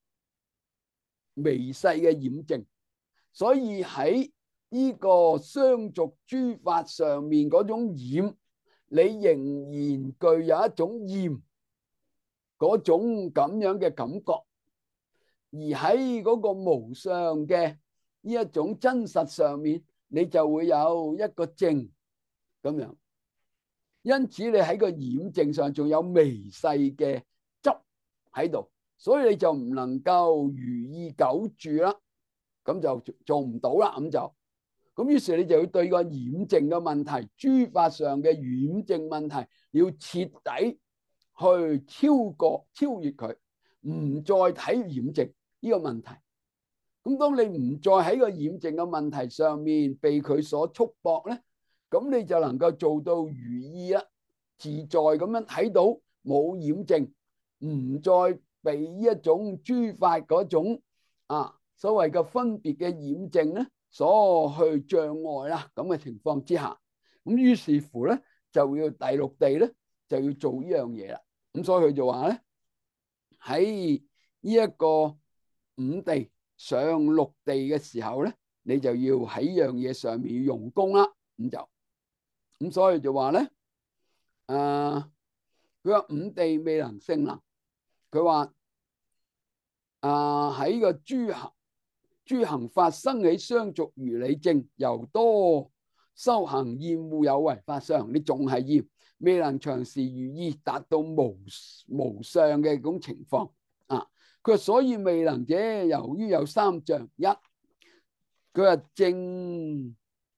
微細嘅染淨，所以喺呢個相續諸法上面嗰種染，你仍然具有一種厭嗰種咁樣嘅感覺，而喺嗰個無相嘅呢一種真實上面，你就會有一個淨咁樣。因此你喺個染淨上仲有微細嘅執喺度，所以你就唔能夠如意久住啦，咁就做唔到啦。咁就咁，於是你就要對個染淨嘅問題、諸法上嘅染淨問題，要徹底去超過、超越佢，唔再睇染淨呢個問題。咁當你唔再喺個染淨嘅問題上面被佢所束縛咧，咁你就能夠做到如意啦，自在咁樣睇到冇染淨，唔再被呢一種諸法嗰種啊所謂嘅分別嘅染淨咧所去障礙啦，咁嘅情況之下，咁於是乎咧就要第六地咧就要做呢樣嘢啦。咁所以佢就話咧喺呢一個五地上六地嘅時候咧，你就要喺呢樣嘢上面要用功啦。咁就咁所以就話咧，誒佢話五地未能勝能，佢話誒喺個諸行諸行法生起相續如理正，由多修行厭惡有為法相，你仲係厭，未能長時如意達到無無相嘅嗰種情況啊。佢話所以未能者，由於有三障。一，佢話正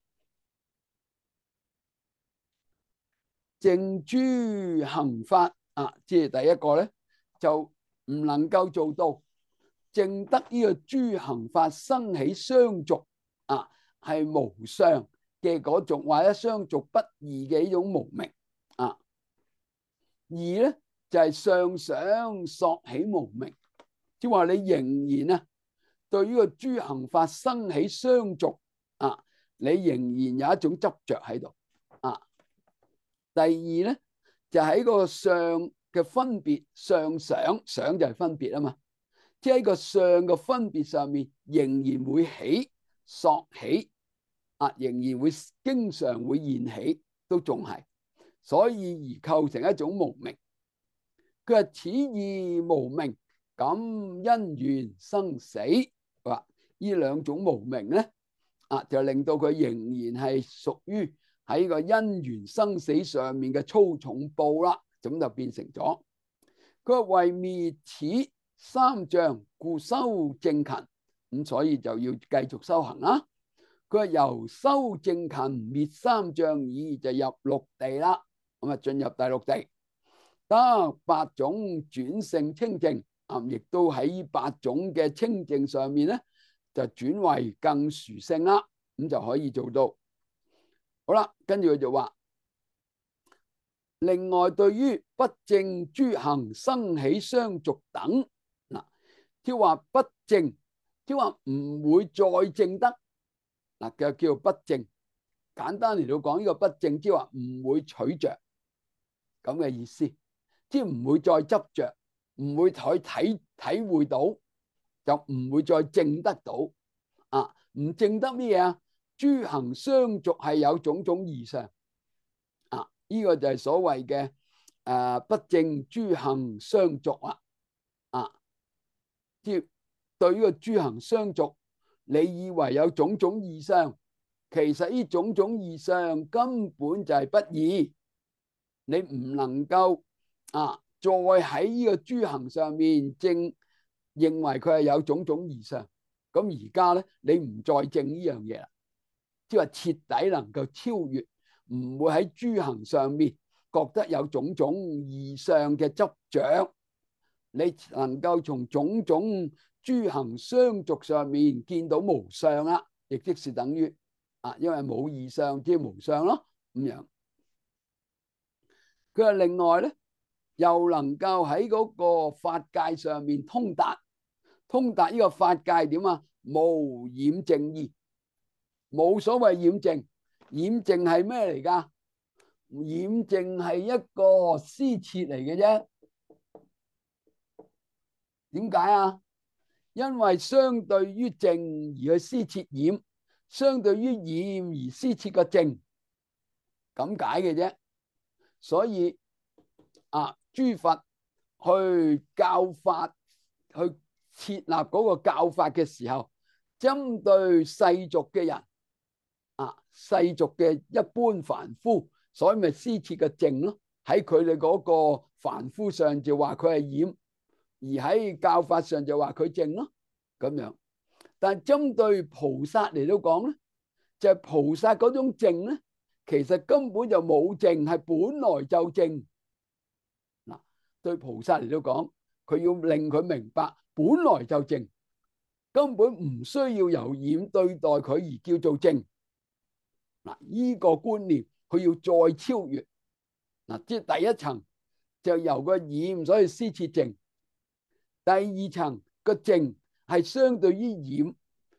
正諸行法啊，即係第一個咧就唔能夠做到正得呢個諸行法生起相續啊，係無相嘅嗰種，或者相續不二嘅呢種無明啊。二咧就係上想索起無明，即係話你仍然啊對呢個諸行法生起相續啊，你仍然有一種執着喺度啊。第二咧就喺個相嘅分別，上想想就係分別啊嘛，即係喺個相嘅分別上面仍然會起索起啊，仍然會經常會現起，都仲係，所以而構成一種無明。佢話此二無明，感因緣生死。話呢兩種無明咧啊，就令到佢仍然係屬於喺個因緣生死上面嘅粗重報啦，咁就變成咗。佢話為滅此三障，故修正勤，咁所以就要繼續修行啦。佢話由修正勤滅三障已，就入六地啦，咁啊進入第六地，得八種轉勝清淨啊，亦都喺八種嘅清淨上面咧，就轉為更殊勝啦，咁就可以做到。好啦，跟住佢就話，另外對於不正諸行生起相續等，嗱，即係話不正，即係話唔會再正得，嗱就叫做不正。簡單嚟到講，呢個不正，即係話唔會取着咁嘅意思，即係唔會再執着，唔會去體體會到，就唔會再正得到啊！唔正得咩嘢啊？諸行相續係有種種異相啊！呢個就係所謂嘅誒不正諸行相續啊！啊，即係對於個諸行相續，你以為有種種異相，其實呢種種異相根本就係不二，你唔能夠啊再喺呢個諸行上面正認為佢係有種種異相。咁而家咧，你唔再正呢樣嘢啦，即係話徹底能夠超越，唔會喺諸行上面覺得有種種異相嘅執着，你能夠從種種諸行相續上面見到無相啦，亦即是等於啊，因為冇異相，即係無相咯，咁樣。佢話另外咧，又能夠喺嗰個法界上面通達。通達呢個法界點啊？無染淨義，冇所謂染淨。染淨係咩嚟噶？染淨係一個施設嚟嘅啫。點解啊？因為相對於淨而去施設染，相對於染而施設個淨，咁解嘅啫。所以啊，諸佛去教法去設立嗰個教法嘅時候，針對世俗嘅人啊，世俗嘅一般凡夫，所以咪施設個淨咯。喺佢哋嗰個凡夫上就話佢係染，而喺教法上就話佢淨咯，咁樣。但係針對菩薩嚟到講咧，就係菩薩嗰種淨咧，其實根本就冇淨，係本來就淨。嗱，對菩薩嚟到講，佢要令佢明白。本來就淨，根本唔需要由染對待佢而叫做淨。嗱，呢個觀念佢要再超越。嗱，即係第一層就由個染所以施設淨，第二層個淨係相對於染，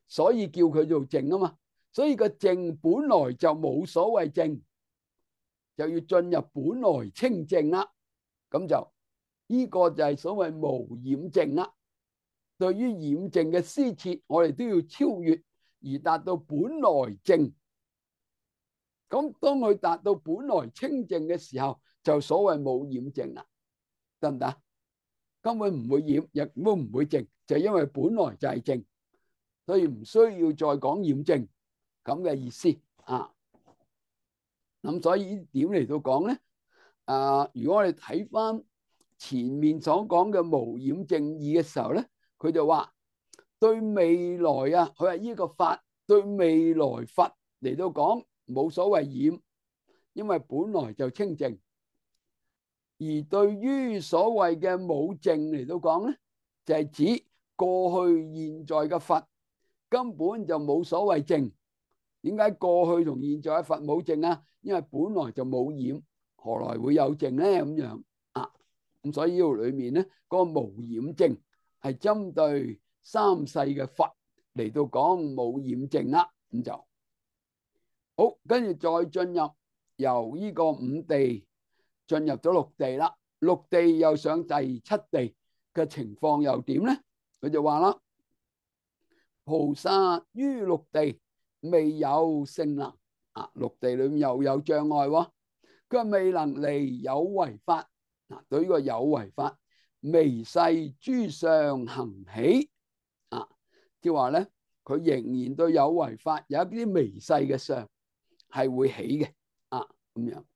所以叫佢做淨啊嘛。所以個淨本來就冇所謂淨，就要進入本來清淨啦。咁就呢個就係所謂無染淨啦。對於染淨嘅施設，我哋都要超越而達到本來淨。咁當佢達到本來清淨嘅時候，就所謂冇染淨啦，得唔得？根本唔會染，亦都唔會淨，就因為本來就係淨，所以唔需要再講染淨咁嘅意思啊。咁所以呢點嚟到講咧，啊，如果我哋睇翻前面所講嘅無染淨義嘅時候咧，佢就話對未來啊，佢話呢個法對未來佛嚟到講冇所謂染，因為本來就清淨。而對於所謂嘅冇淨嚟到講咧，就係指過去現在嘅佛根本就冇所謂淨。點解過去同現在嘅佛冇淨啊？因為本來就冇染，何來會有淨咧？咁樣啊，咁所以呢度裏面咧，嗰個無染淨係針對三世嘅佛嚟到講冇染淨啦。咁就好，跟住再進入由呢個五地進入咗六地啦。六地又上第七地嘅情況又點咧？佢就話啦，菩薩於六地未有勝能啊，六地裏面又有障礙喎。佢話未能離有為法啊，對呢個有為法微細諸相行起啊，即係話咧，佢仍然對有為法有一啲微細嘅相係會起嘅啊，咁樣。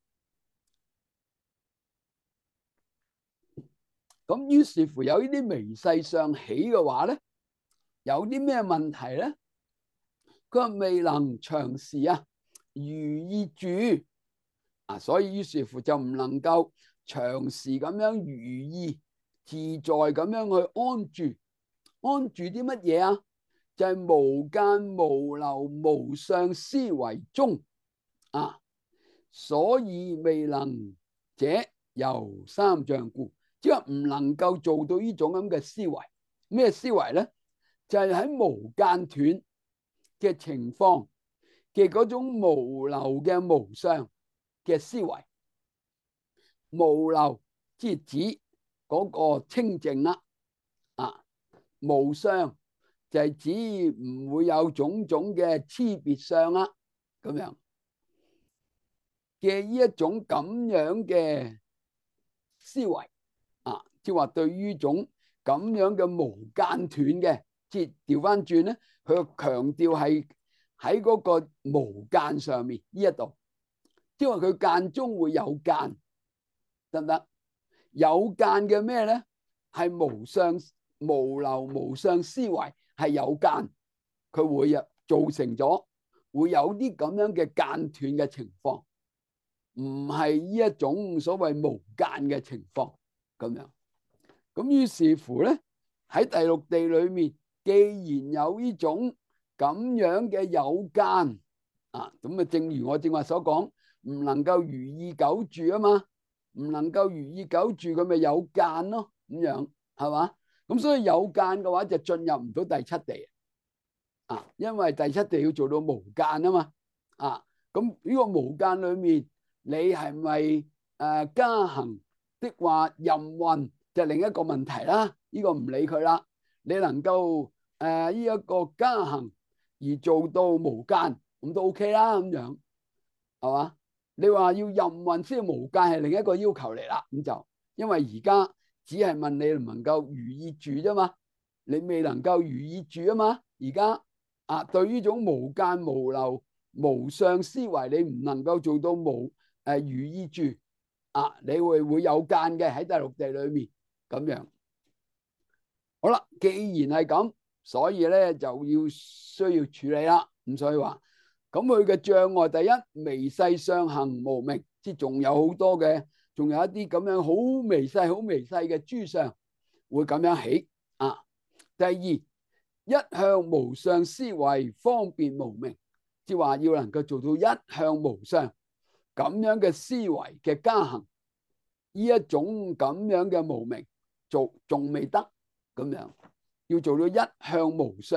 咁於是乎有呢啲微細相起嘅話咧，有啲咩問題咧？佢話未能長時啊如意住啊，所以於是乎就唔能夠長時咁樣如意自在咁樣去安住。安住啲乜嘢啊？就係無間無流無相思維中啊，所以未能者由三障故。即係唔能夠做到呢種咁嘅思維。咩思維咧？就係喺無間斷嘅情況嘅嗰種無流嘅無相嘅思維。無流即係指嗰個清淨啦，啊，無相就係指唔會有種種嘅差別相啦，咁樣嘅呢一種咁樣嘅思維。啊，即係話對於種咁樣嘅無間斷嘅，即係調翻轉咧，佢強調係喺嗰個無間上面呢一度，即係話佢間中會有間，得唔得？有間嘅咩咧？係無相無流無相思維係有間，佢會啊造成咗會有啲咁樣嘅間斷嘅情況，唔係呢一種所謂無間嘅情況。咁樣，咁於是乎咧，喺第六地裏面，既然有呢種咁樣嘅有間啊，咁啊，正如我正話所講，唔能夠如意久住啊嘛，唔能夠如意久住，佢咪有間咯，咁樣係嘛？咁所以有間嘅話就進入唔到第七地啊，因為第七地要做到無間啊嘛，啊，咁呢個無間裏面，你係咪誒加行？的話任運就另一個問題啦，呢、這個唔理佢啦。你能夠誒呢一個加行而做到無間，咁都 OK 啦，咁樣係嘛？你話要任運先無間係另一個要求嚟啦，咁就因為而家只係問你能唔能夠如意住啫嘛，你未能夠如意住啊嘛。而家啊，對於種無間無流無相思維，你唔能夠做到無誒、呃、如意住。啊！你會會有間嘅喺第六地裏面咁樣。好啦，既然係咁，所以咧就要需要處理啦。咁所以話，咁佢嘅障礙第一，微細相行無明，即係仲有好多嘅，仲有一啲咁樣好微細、好微細嘅諸相會咁樣起啊。第二，一向無相思維方便無明，即係話要能夠做到一向無相。咁樣嘅思維嘅加行，呢一種咁樣嘅無明做仲未得，咁樣要做到一向無相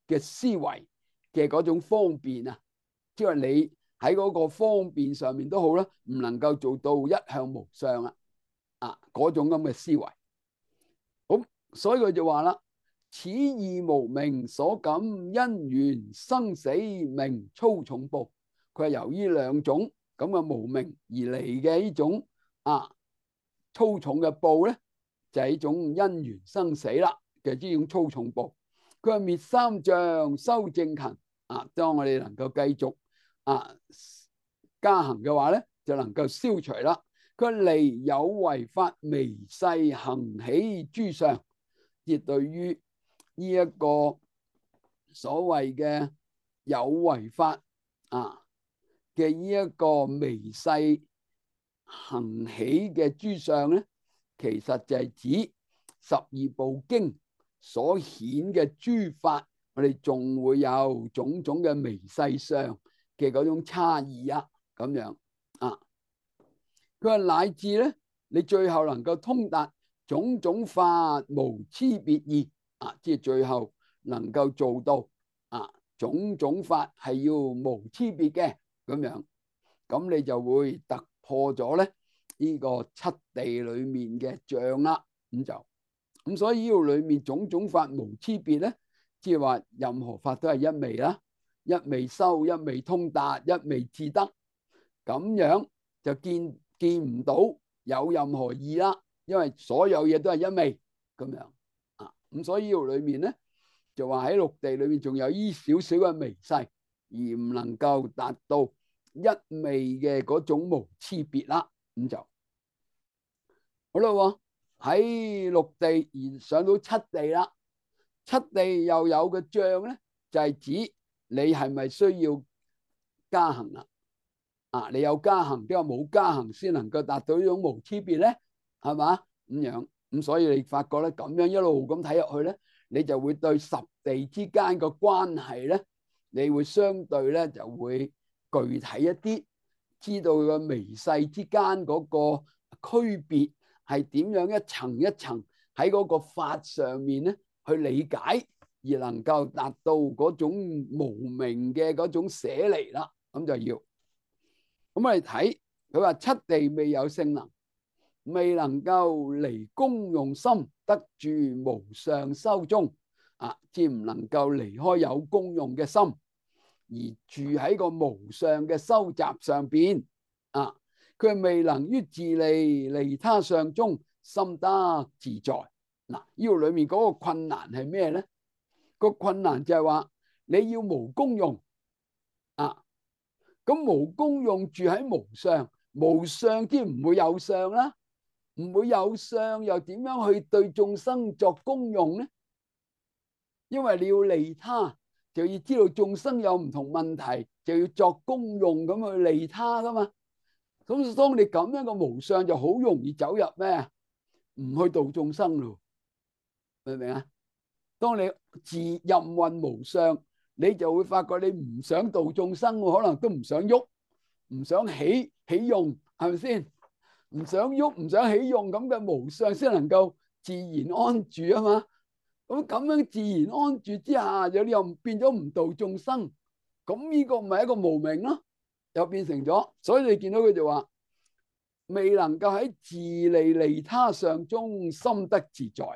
嘅思維嘅嗰種方便啊，即係你喺嗰個方便上面都好啦，唔能夠做到一向無相啊，啊嗰種咁嘅思維。咁所以佢就話啦，此二無明所感因緣生死名粗重報。佢係由於兩種咁嘅無明而嚟嘅呢種啊粗重嘅報咧，就係呢種因緣生死啦嘅呢種粗重報。佢話滅三障修正勤啊，當我哋能夠繼續啊加行嘅話咧，就能夠消除啦。佢離有為法微細行起諸相，亦對於呢一個所謂嘅有為法啊嘅呢一個微細行起嘅諸相咧，其實就係指十二部經所顯嘅諸法，我哋仲會有種種嘅微細相嘅嗰種差異啊，咁樣啊。佢話乃至咧，你最後能夠通達種種法無差別義啊，即係最後能夠做到啊種種法係要無差別嘅咁樣，咁你就會突破咗咧呢個七地裏面嘅障啦。咁就咁，所以呢度裏面種種法無差別咧，即係話任何法都係一味啦，一味修，一味通達，一味至得，咁樣就見見唔到有任何異啦，因為所有嘢都係一味咁樣啊。咁所以呢度裏面咧就話喺六地裏面仲有依少少嘅微細，而唔能夠達到一味嘅嗰種無差別啦。咁就好啦，喺六地而上到七地啦。七地又有個障咧，就係指你係咪需要加行啦？啊，你有加行，即係冇加行先能夠達到呢種無差別咧，係嘛咁樣？咁所以你發覺咧，咁樣一路咁睇入去咧，你就會對十地之間個關係咧，你會相對咧就會具體一啲，知道個微細之間嗰個區別係點樣一層一層喺嗰個法上面咧去理解，而能夠達到嗰種無明嘅嗰種捨離啦。咁就要咁我哋睇佢話七地未有聖能，未能夠離功用心得住無上修中啊，即唔能夠離開有功用嘅心，而住喺個無上嘅修集上邊啊。佢未能於自利利他相中心得自在。嗱，呢度裏面嗰個困難係咩咧？個困難就係話你要無功用啊。咁無功用住喺無相，無相即唔會有相啦，唔會有相又點樣去對眾生作功用咧？因為你要利他，就要知道眾生有唔同問題，就要作功用咁去利他噶嘛。咁當你咁樣嘅無相，就好容易走入咩？唔去度眾生咯，明唔明啊？當你自任運無相，你就會發覺你唔想度眾生，可能都唔想喐，唔想起起用，係咪先？唔想喐，唔想起用，咁嘅無相先能夠自然安住啊嘛。咁咁樣自然安住之下，有啲又變咗唔度眾生，咁呢個唔係一個無明咯，又變成咗。所以你見到佢就話未能夠喺自利利他相中心得自在。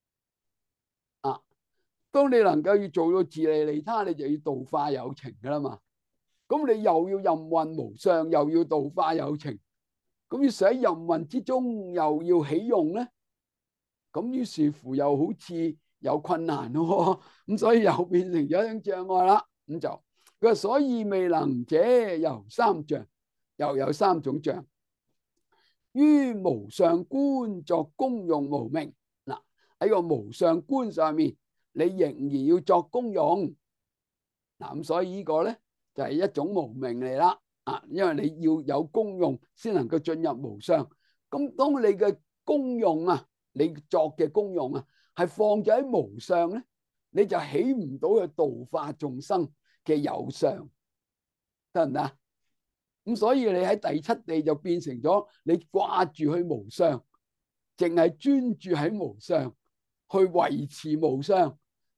當你能夠要做到自利利他，你就要度化有情噶啦嘛。咁你又要任運無相，又要度化有情，咁於是喺任運之中又要起用咧，咁於是乎又好似有困難咯。咁所以又變成咗一種障礙啦。咁就佢話所以未能者有三障，又有三種障。於無相觀作功用無明。嗱，喺個無相觀上面，你仍然要作功用。嗱，咁所以呢個咧就係一種無明嚟啦。啊，因為你要有功用先能夠進入無相。咁當你嘅功用啊，你作嘅功用啊，係放咗喺無相咧，你就起唔到去度化眾生嘅有相，得唔得？咁所以你喺第七地就變成咗你掛住去無相，淨係專注喺無相，去維持無相。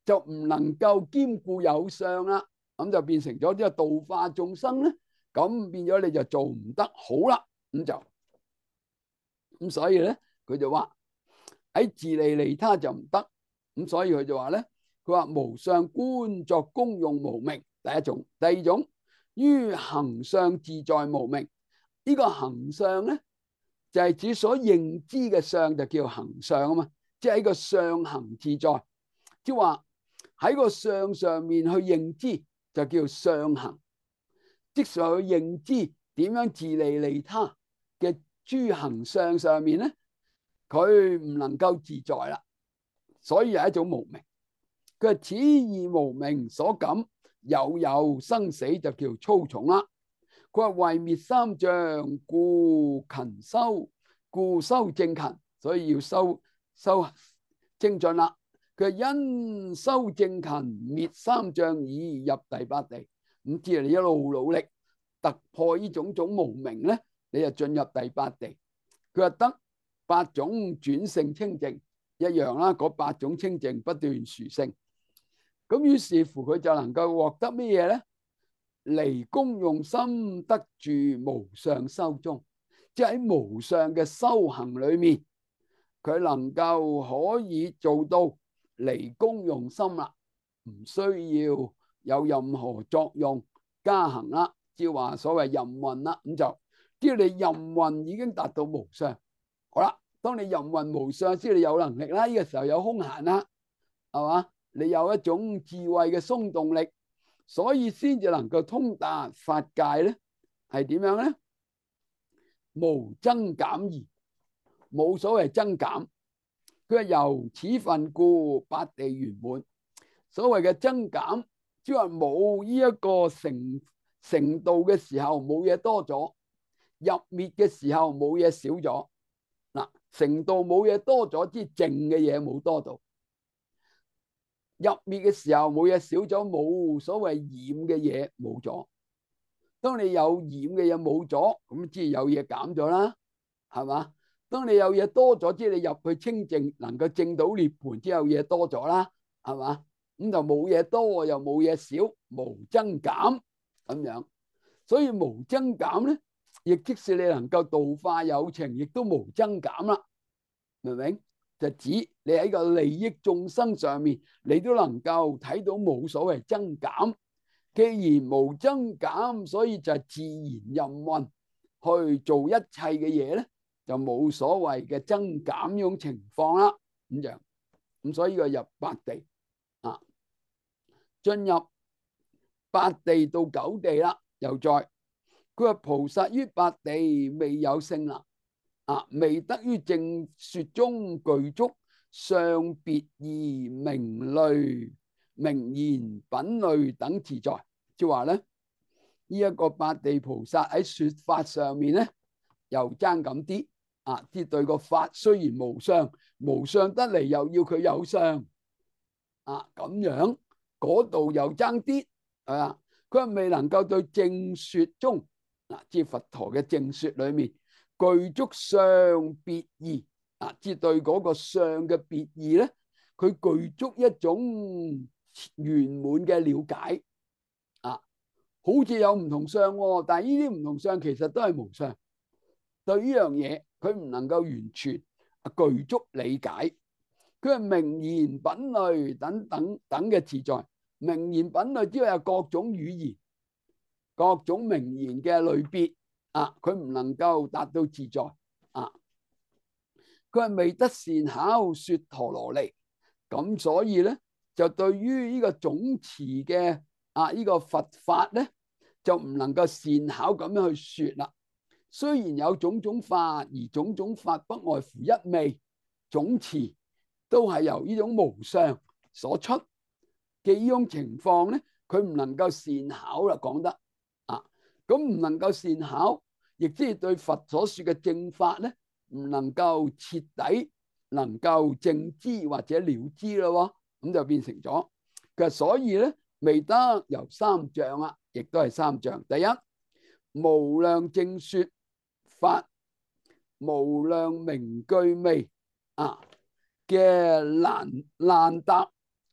就唔能夠兼顧有相啦，咁就變成咗呢個度化眾生咧，咁變咗你就做唔得好啦，咁就咁所以咧佢就話喺自利利他就唔得，咁所以佢就話咧，佢話無相觀作功用無明，第一種，第二種於行相自在無明。呢個行相咧就係指所認知嘅相就叫行相啊嘛，即係喺個相行自在，即係話喺個相上面去認知就叫相行，即係去認知點樣自利利他嘅諸行相上面咧，佢唔能夠自在啦，所以係一種無明。佢話此二無明所感有有生死就叫粗重啦。佢話為滅三障，故勤修，故修正勤，所以要修修精進啦。佢因修正勤滅三障已入第八地，咁即係你一路努力突破呢種種無明咧，你就進入第八地。佢話得八種轉勝清淨一樣啦，嗰八種清淨不斷殊勝。咁於是乎佢就能夠獲得乜嘢咧？離功用心得住無相修中，即係喺無相嘅修行裏面，佢能夠可以做到離功用心啦，唔需要有任何作用加行啦，即係話所謂任運啦，咁就只要你任運已經達到無相。好啦，當你任運無相，知你有能力啦，呢個時候有空閒啦，係嘛？你有一種智慧嘅鬆動力。所以先至能夠通達法界咧，係點樣咧？無增減異，冇所謂增減。佢話由此分故，八地圓滿。所謂嘅增減，即係話冇呢一個成成道嘅時候冇嘢多咗，入滅嘅時候冇嘢少咗。嗱，成道冇嘢多咗，即係淨嘅嘢冇多到。入滅嘅時候冇嘢少咗，冇所謂染嘅嘢冇咗。當你有染嘅嘢冇咗，咁即係有嘢減咗啦，係嘛？當你有嘢多咗，即係你入去清淨，能夠證到涅槃之後嘢多咗啦，係嘛？咁就冇嘢多又冇嘢少，無增減咁樣。所以無增減咧，亦即使你能夠度化有情，亦都無增減啦，明唔明？就指你喺個利益眾生上面，你都能夠睇到冇所謂增減。既然無增減，所以就係自然任運去做一切嘅嘢咧，就冇所謂嘅增減呢種情況啦。咁樣咁，所以個入八地啊，進入八地到九地啦，又再佢話菩薩於八地未有勝能。啊！未得於正說中具足相別異名類名言品類等自在，即係話咧，呢一個八地菩薩喺說法上面咧，又爭咁啲啊！啲對個法雖然無相，無相得嚟又要佢有相啊，咁樣嗰度又爭啲係啊！佢係未能夠對正說中嗱，即係佛陀嘅正說裏面。具足相別異啊，即係對嗰個相嘅別異咧，佢具足一種圓滿嘅了解啊，好似有唔同相，但係呢啲唔同相其實都係無相。對呢樣嘢，佢唔能夠完全具足理解。佢係名言品類等等等嘅自在。名言品類之外有各種語言、各種名言嘅類別。啊！佢唔能夠達到自在啊！佢係未得善巧說陀羅尼，咁所以咧就對於呢個總持嘅啊呢個佛法咧就唔能夠善巧咁樣去說啦。雖然有種種法，而種種法不外乎一味，總持都係由呢種無相所出嘅呢種情況咧，佢唔能夠善巧啦，講得。咁唔能夠善巧，亦即係對佛所說嘅正法咧，唔能夠徹底能夠正知或者了知咯，咁就變成咗。其實所以咧，未得由三障啦，亦都係三障。第一，無量正說法，無量名句味啊嘅難難答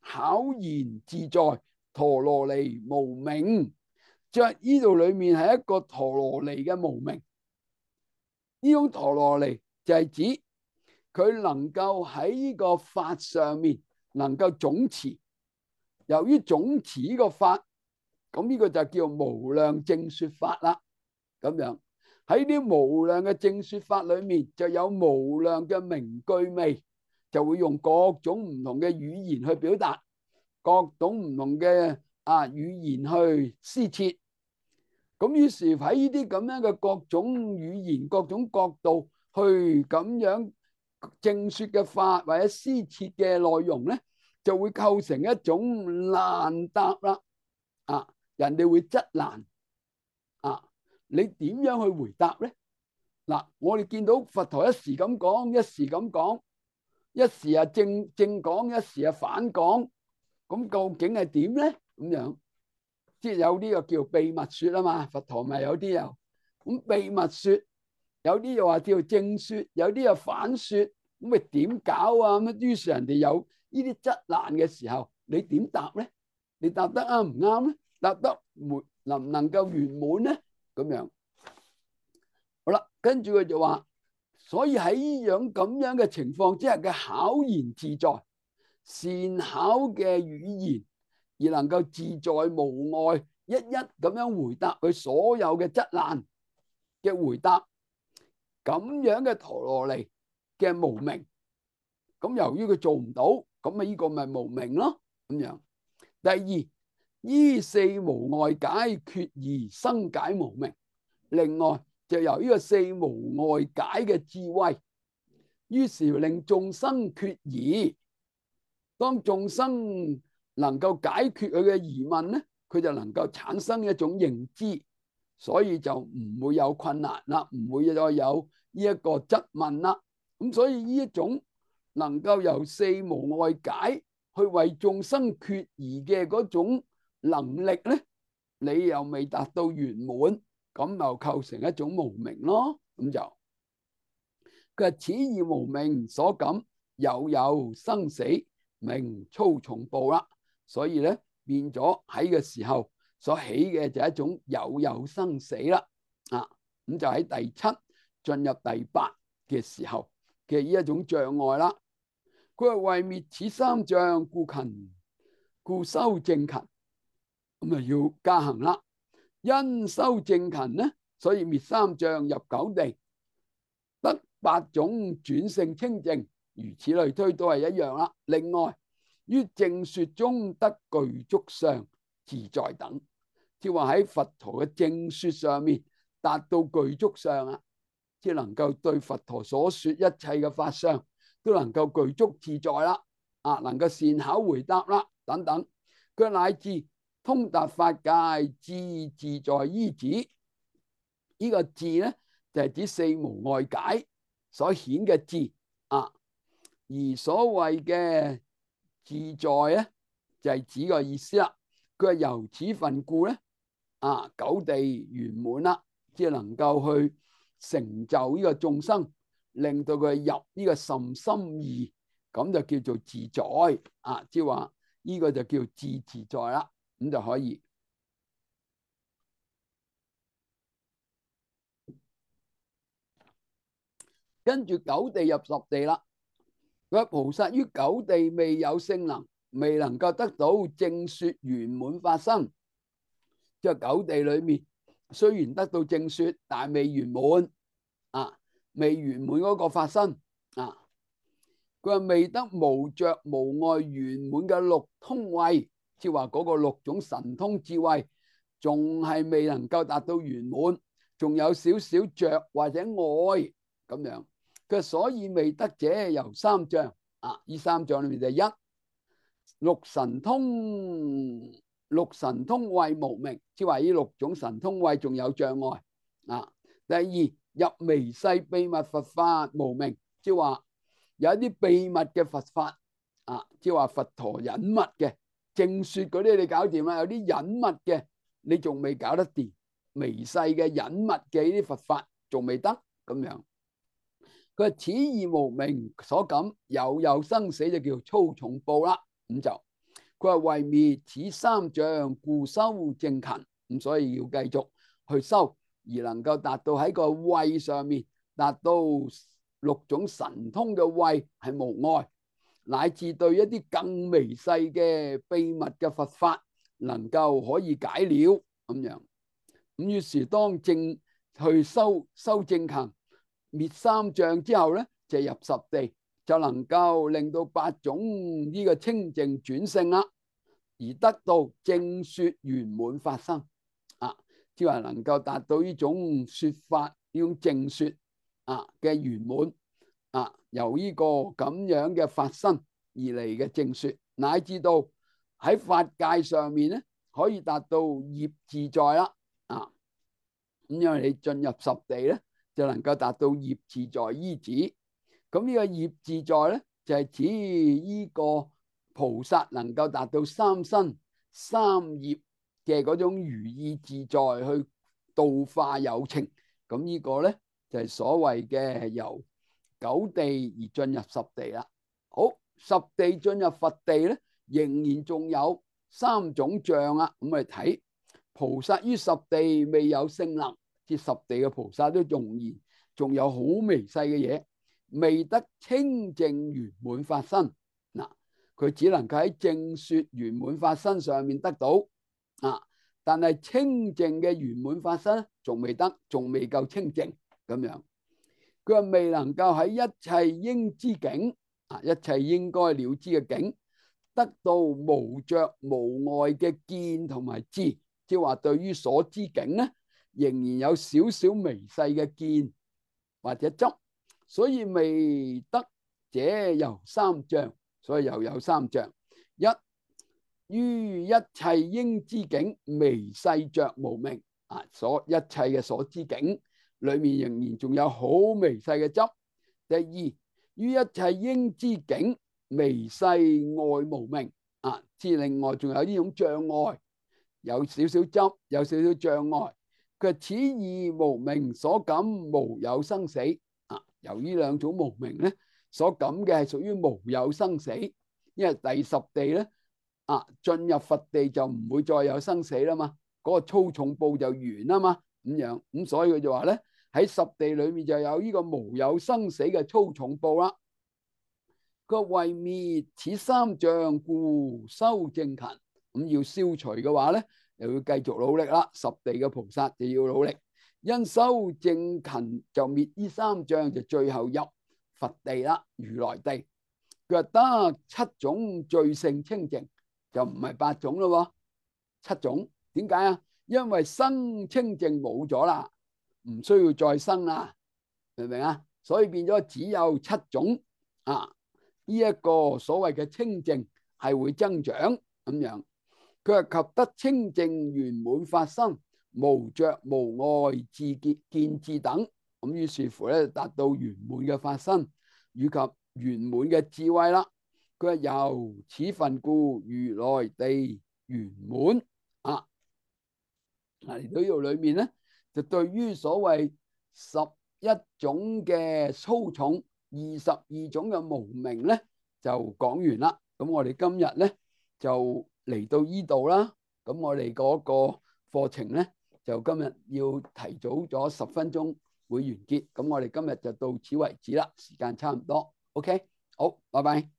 巧言自在，陀羅尼無明。即係呢度裏面係一個陀羅尼嘅無明。呢種陀羅尼就係指佢能夠喺呢個法上面能夠總持。由於總持呢個法，咁呢個就叫無量正說法啦。咁樣喺啲無量嘅正說法裏面，就有無量嘅名句味，就會用各種唔同嘅語言去表達，各種唔同嘅啊語言去施設。咁於是喺呢啲咁樣嘅各種語言、各種角度去咁樣正說嘅法或者施設嘅內容咧，就會構成一種難答啦。啊，人哋會質難啊，你點樣去回答咧？嗱，我哋見到佛陀一時咁講，一時咁講，一時啊正正講，一時啊反講，咁究竟係點咧？咁樣即係有啲又叫秘密說啊嘛，佛陀咪有啲又咁秘密說，有啲又話叫正說，有啲又反說，咁咪點搞啊？咁於是人哋有呢啲質難嘅時候，你點答咧？你答得啱唔啱咧？答得沒能唔能夠圓滿咧？咁樣好啦，跟住佢就話，所以喺呢樣咁樣嘅情況之下嘅巧言自在、善巧嘅語言，而能夠自在無礙，一一咁樣回答佢所有嘅質難嘅回答，咁樣嘅陀羅尼嘅無明，咁由於佢做唔到，咁啊呢個咪無明咯。咁樣第二，依四無礙解決而生解無明。另外就由呢個四無礙解嘅智慧，於是令眾生決疑。當眾生能夠解決佢嘅疑問咧，佢就能夠產生一種認知，所以就唔會有困難啦，唔會再有呢一個質問啦。咁所以呢一種能夠由四無礙解去為眾生決疑嘅嗰種能力咧，你又未達到圓滿，咁又構成一種無明咯。咁就佢話此二無明所感，有有生死，名粗重報啦。所以咧變咗喺嘅時候所起嘅就係一種有有生死啦。啊，咁就喺第七進入第八嘅時候嘅呢一種障礙啦。佢話為滅此三障，故勤故修正勤，咁啊要加行啦。因修正勤咧，所以滅三障入九地，得八種轉性清淨，如此類推都係一樣啦。另外於正說中得具足相自在等，即係話喺佛陀嘅正說上面達到具足相啊，即係能夠對佛陀所說一切嘅法相都能夠具足自在啦，啊，能夠善巧回答啦，等等。佢乃至通達法界，智自在依止。呢、這個智咧就係、是、指四無礙解所顯嘅智啊，而所謂嘅自在咧就係、是、指個意思啦。佢係由此份故咧啊，九地圓滿啦，即係能夠去成就呢個眾生，令到佢入呢個甚深意，咁就叫做自在啊！即係話呢個就叫智自在啦，咁就可以。跟住九地入十地啦。佢話菩薩於九地未有聖能，未能夠得到正說圓滿法身。即係九地裏面雖然得到正說，但係未圓滿啊，未圓滿嗰個法身啊。佢話未得無着無礙圓滿嘅六通慧，即係話嗰個六種神通智慧，仲係未能夠達到圓滿，仲有少少着或者愛咁樣。佢所以未得者由三障啊，呢三障裏面就一六神通，六神通慧無明，即係話呢六種神通慧仲有障礙啊。第二入微細秘密佛法無明，即係話有一啲秘密嘅佛法啊，即係話佛陀隱密嘅正說嗰啲你搞掂啦，有啲隱密嘅你仲未搞得掂，微細嘅隱密嘅呢啲佛法仲未得咁樣。佢話此二無明所感，有有生死就叫粗重報啦。咁就佢話為滅此三障，故修正勤。咁所以要繼續去修，而能夠達到喺個慧上面達到六種神通嘅慧係無礙，乃至對一啲更微細嘅秘密嘅佛法能夠可以解了咁樣。咁於是當正去修修正勤滅三障之後咧，就入十地，就能夠令到八種呢個清淨轉勝啦，而得到正說圓滿法身啊，即係能夠達到呢種說法呢種正說啊嘅圓滿啊，由呢個咁樣嘅法身而嚟嘅正說，乃至到喺法界上面咧可以達到業自在啦啊。咁因為你進入十地咧，就能夠達到業自在依止。咁呢個業自在咧，就係指呢個菩薩能夠達到三身三業嘅嗰種如意自在去度化有情。咁呢個咧就係所謂嘅由九地而進入十地啦。好，十地進入佛地咧，仍然仲有三種障啊。咁我哋睇菩薩於十地未有聖能，即十地嘅菩薩都仲然仲有好微細嘅嘢，未得清淨圓滿法身。嗱，佢只能夠喺正說圓滿法身上面得到啊，但係清淨嘅圓滿法身仲未得，仲未夠清淨咁樣。佢話未能夠喺一切應知境啊，一切應該了知嘅境，得到無着無礙嘅見同埋知，即係話對於所知境咧，仍然有少少微細嘅見或者執，所以未得者由三障，所以又有三障。一於一切應知境微細着無明啊，所一切嘅所知境裏面仍然仲有好微細嘅執。第二，於一切應知境微細外無明啊，即另外仲有呢種障礙，有少少執，有少少障礙。佢此二無明所感無有生死啊，由於兩種無明咧所感嘅係屬於無有生死，因為第十地咧啊進入佛地就唔會再有生死啦嘛，嗰、那個粗重報就完啦嘛，咁樣咁所以佢就話咧喺十地裏面就有呢個無有生死嘅粗重報啦。佢為滅此三障，故修正勤。咁要消除嘅話咧，又要繼續努力啦。十地嘅菩薩就要努力，因修正勤就滅呢三障，就最後入佛地啦，如來地。佢話得七種最勝清淨，就唔係八種咯，七種。點解啊？因為生清淨冇咗啦，唔需要再生啦，明唔明啊？所以變咗只有七種啊。呢一個所謂嘅清淨係會增長咁樣。佢係及得清淨圓滿法身，無着無礙智見見智等。咁於是乎咧，達到圓滿嘅法身以及圓滿嘅智慧啦。佢係由此分故，如來地圓滿啊。嚟到呢度裏面咧，就對於所謂十一種嘅粗重，二十二種嘅無明咧，就講完啦。咁我哋今日咧就嚟到呢度啦。咁我哋嗰個課程咧，就今日要提早咗十分鐘會完結。咁我哋今日就到此為止啦，時間差唔多。OK，好，拜拜。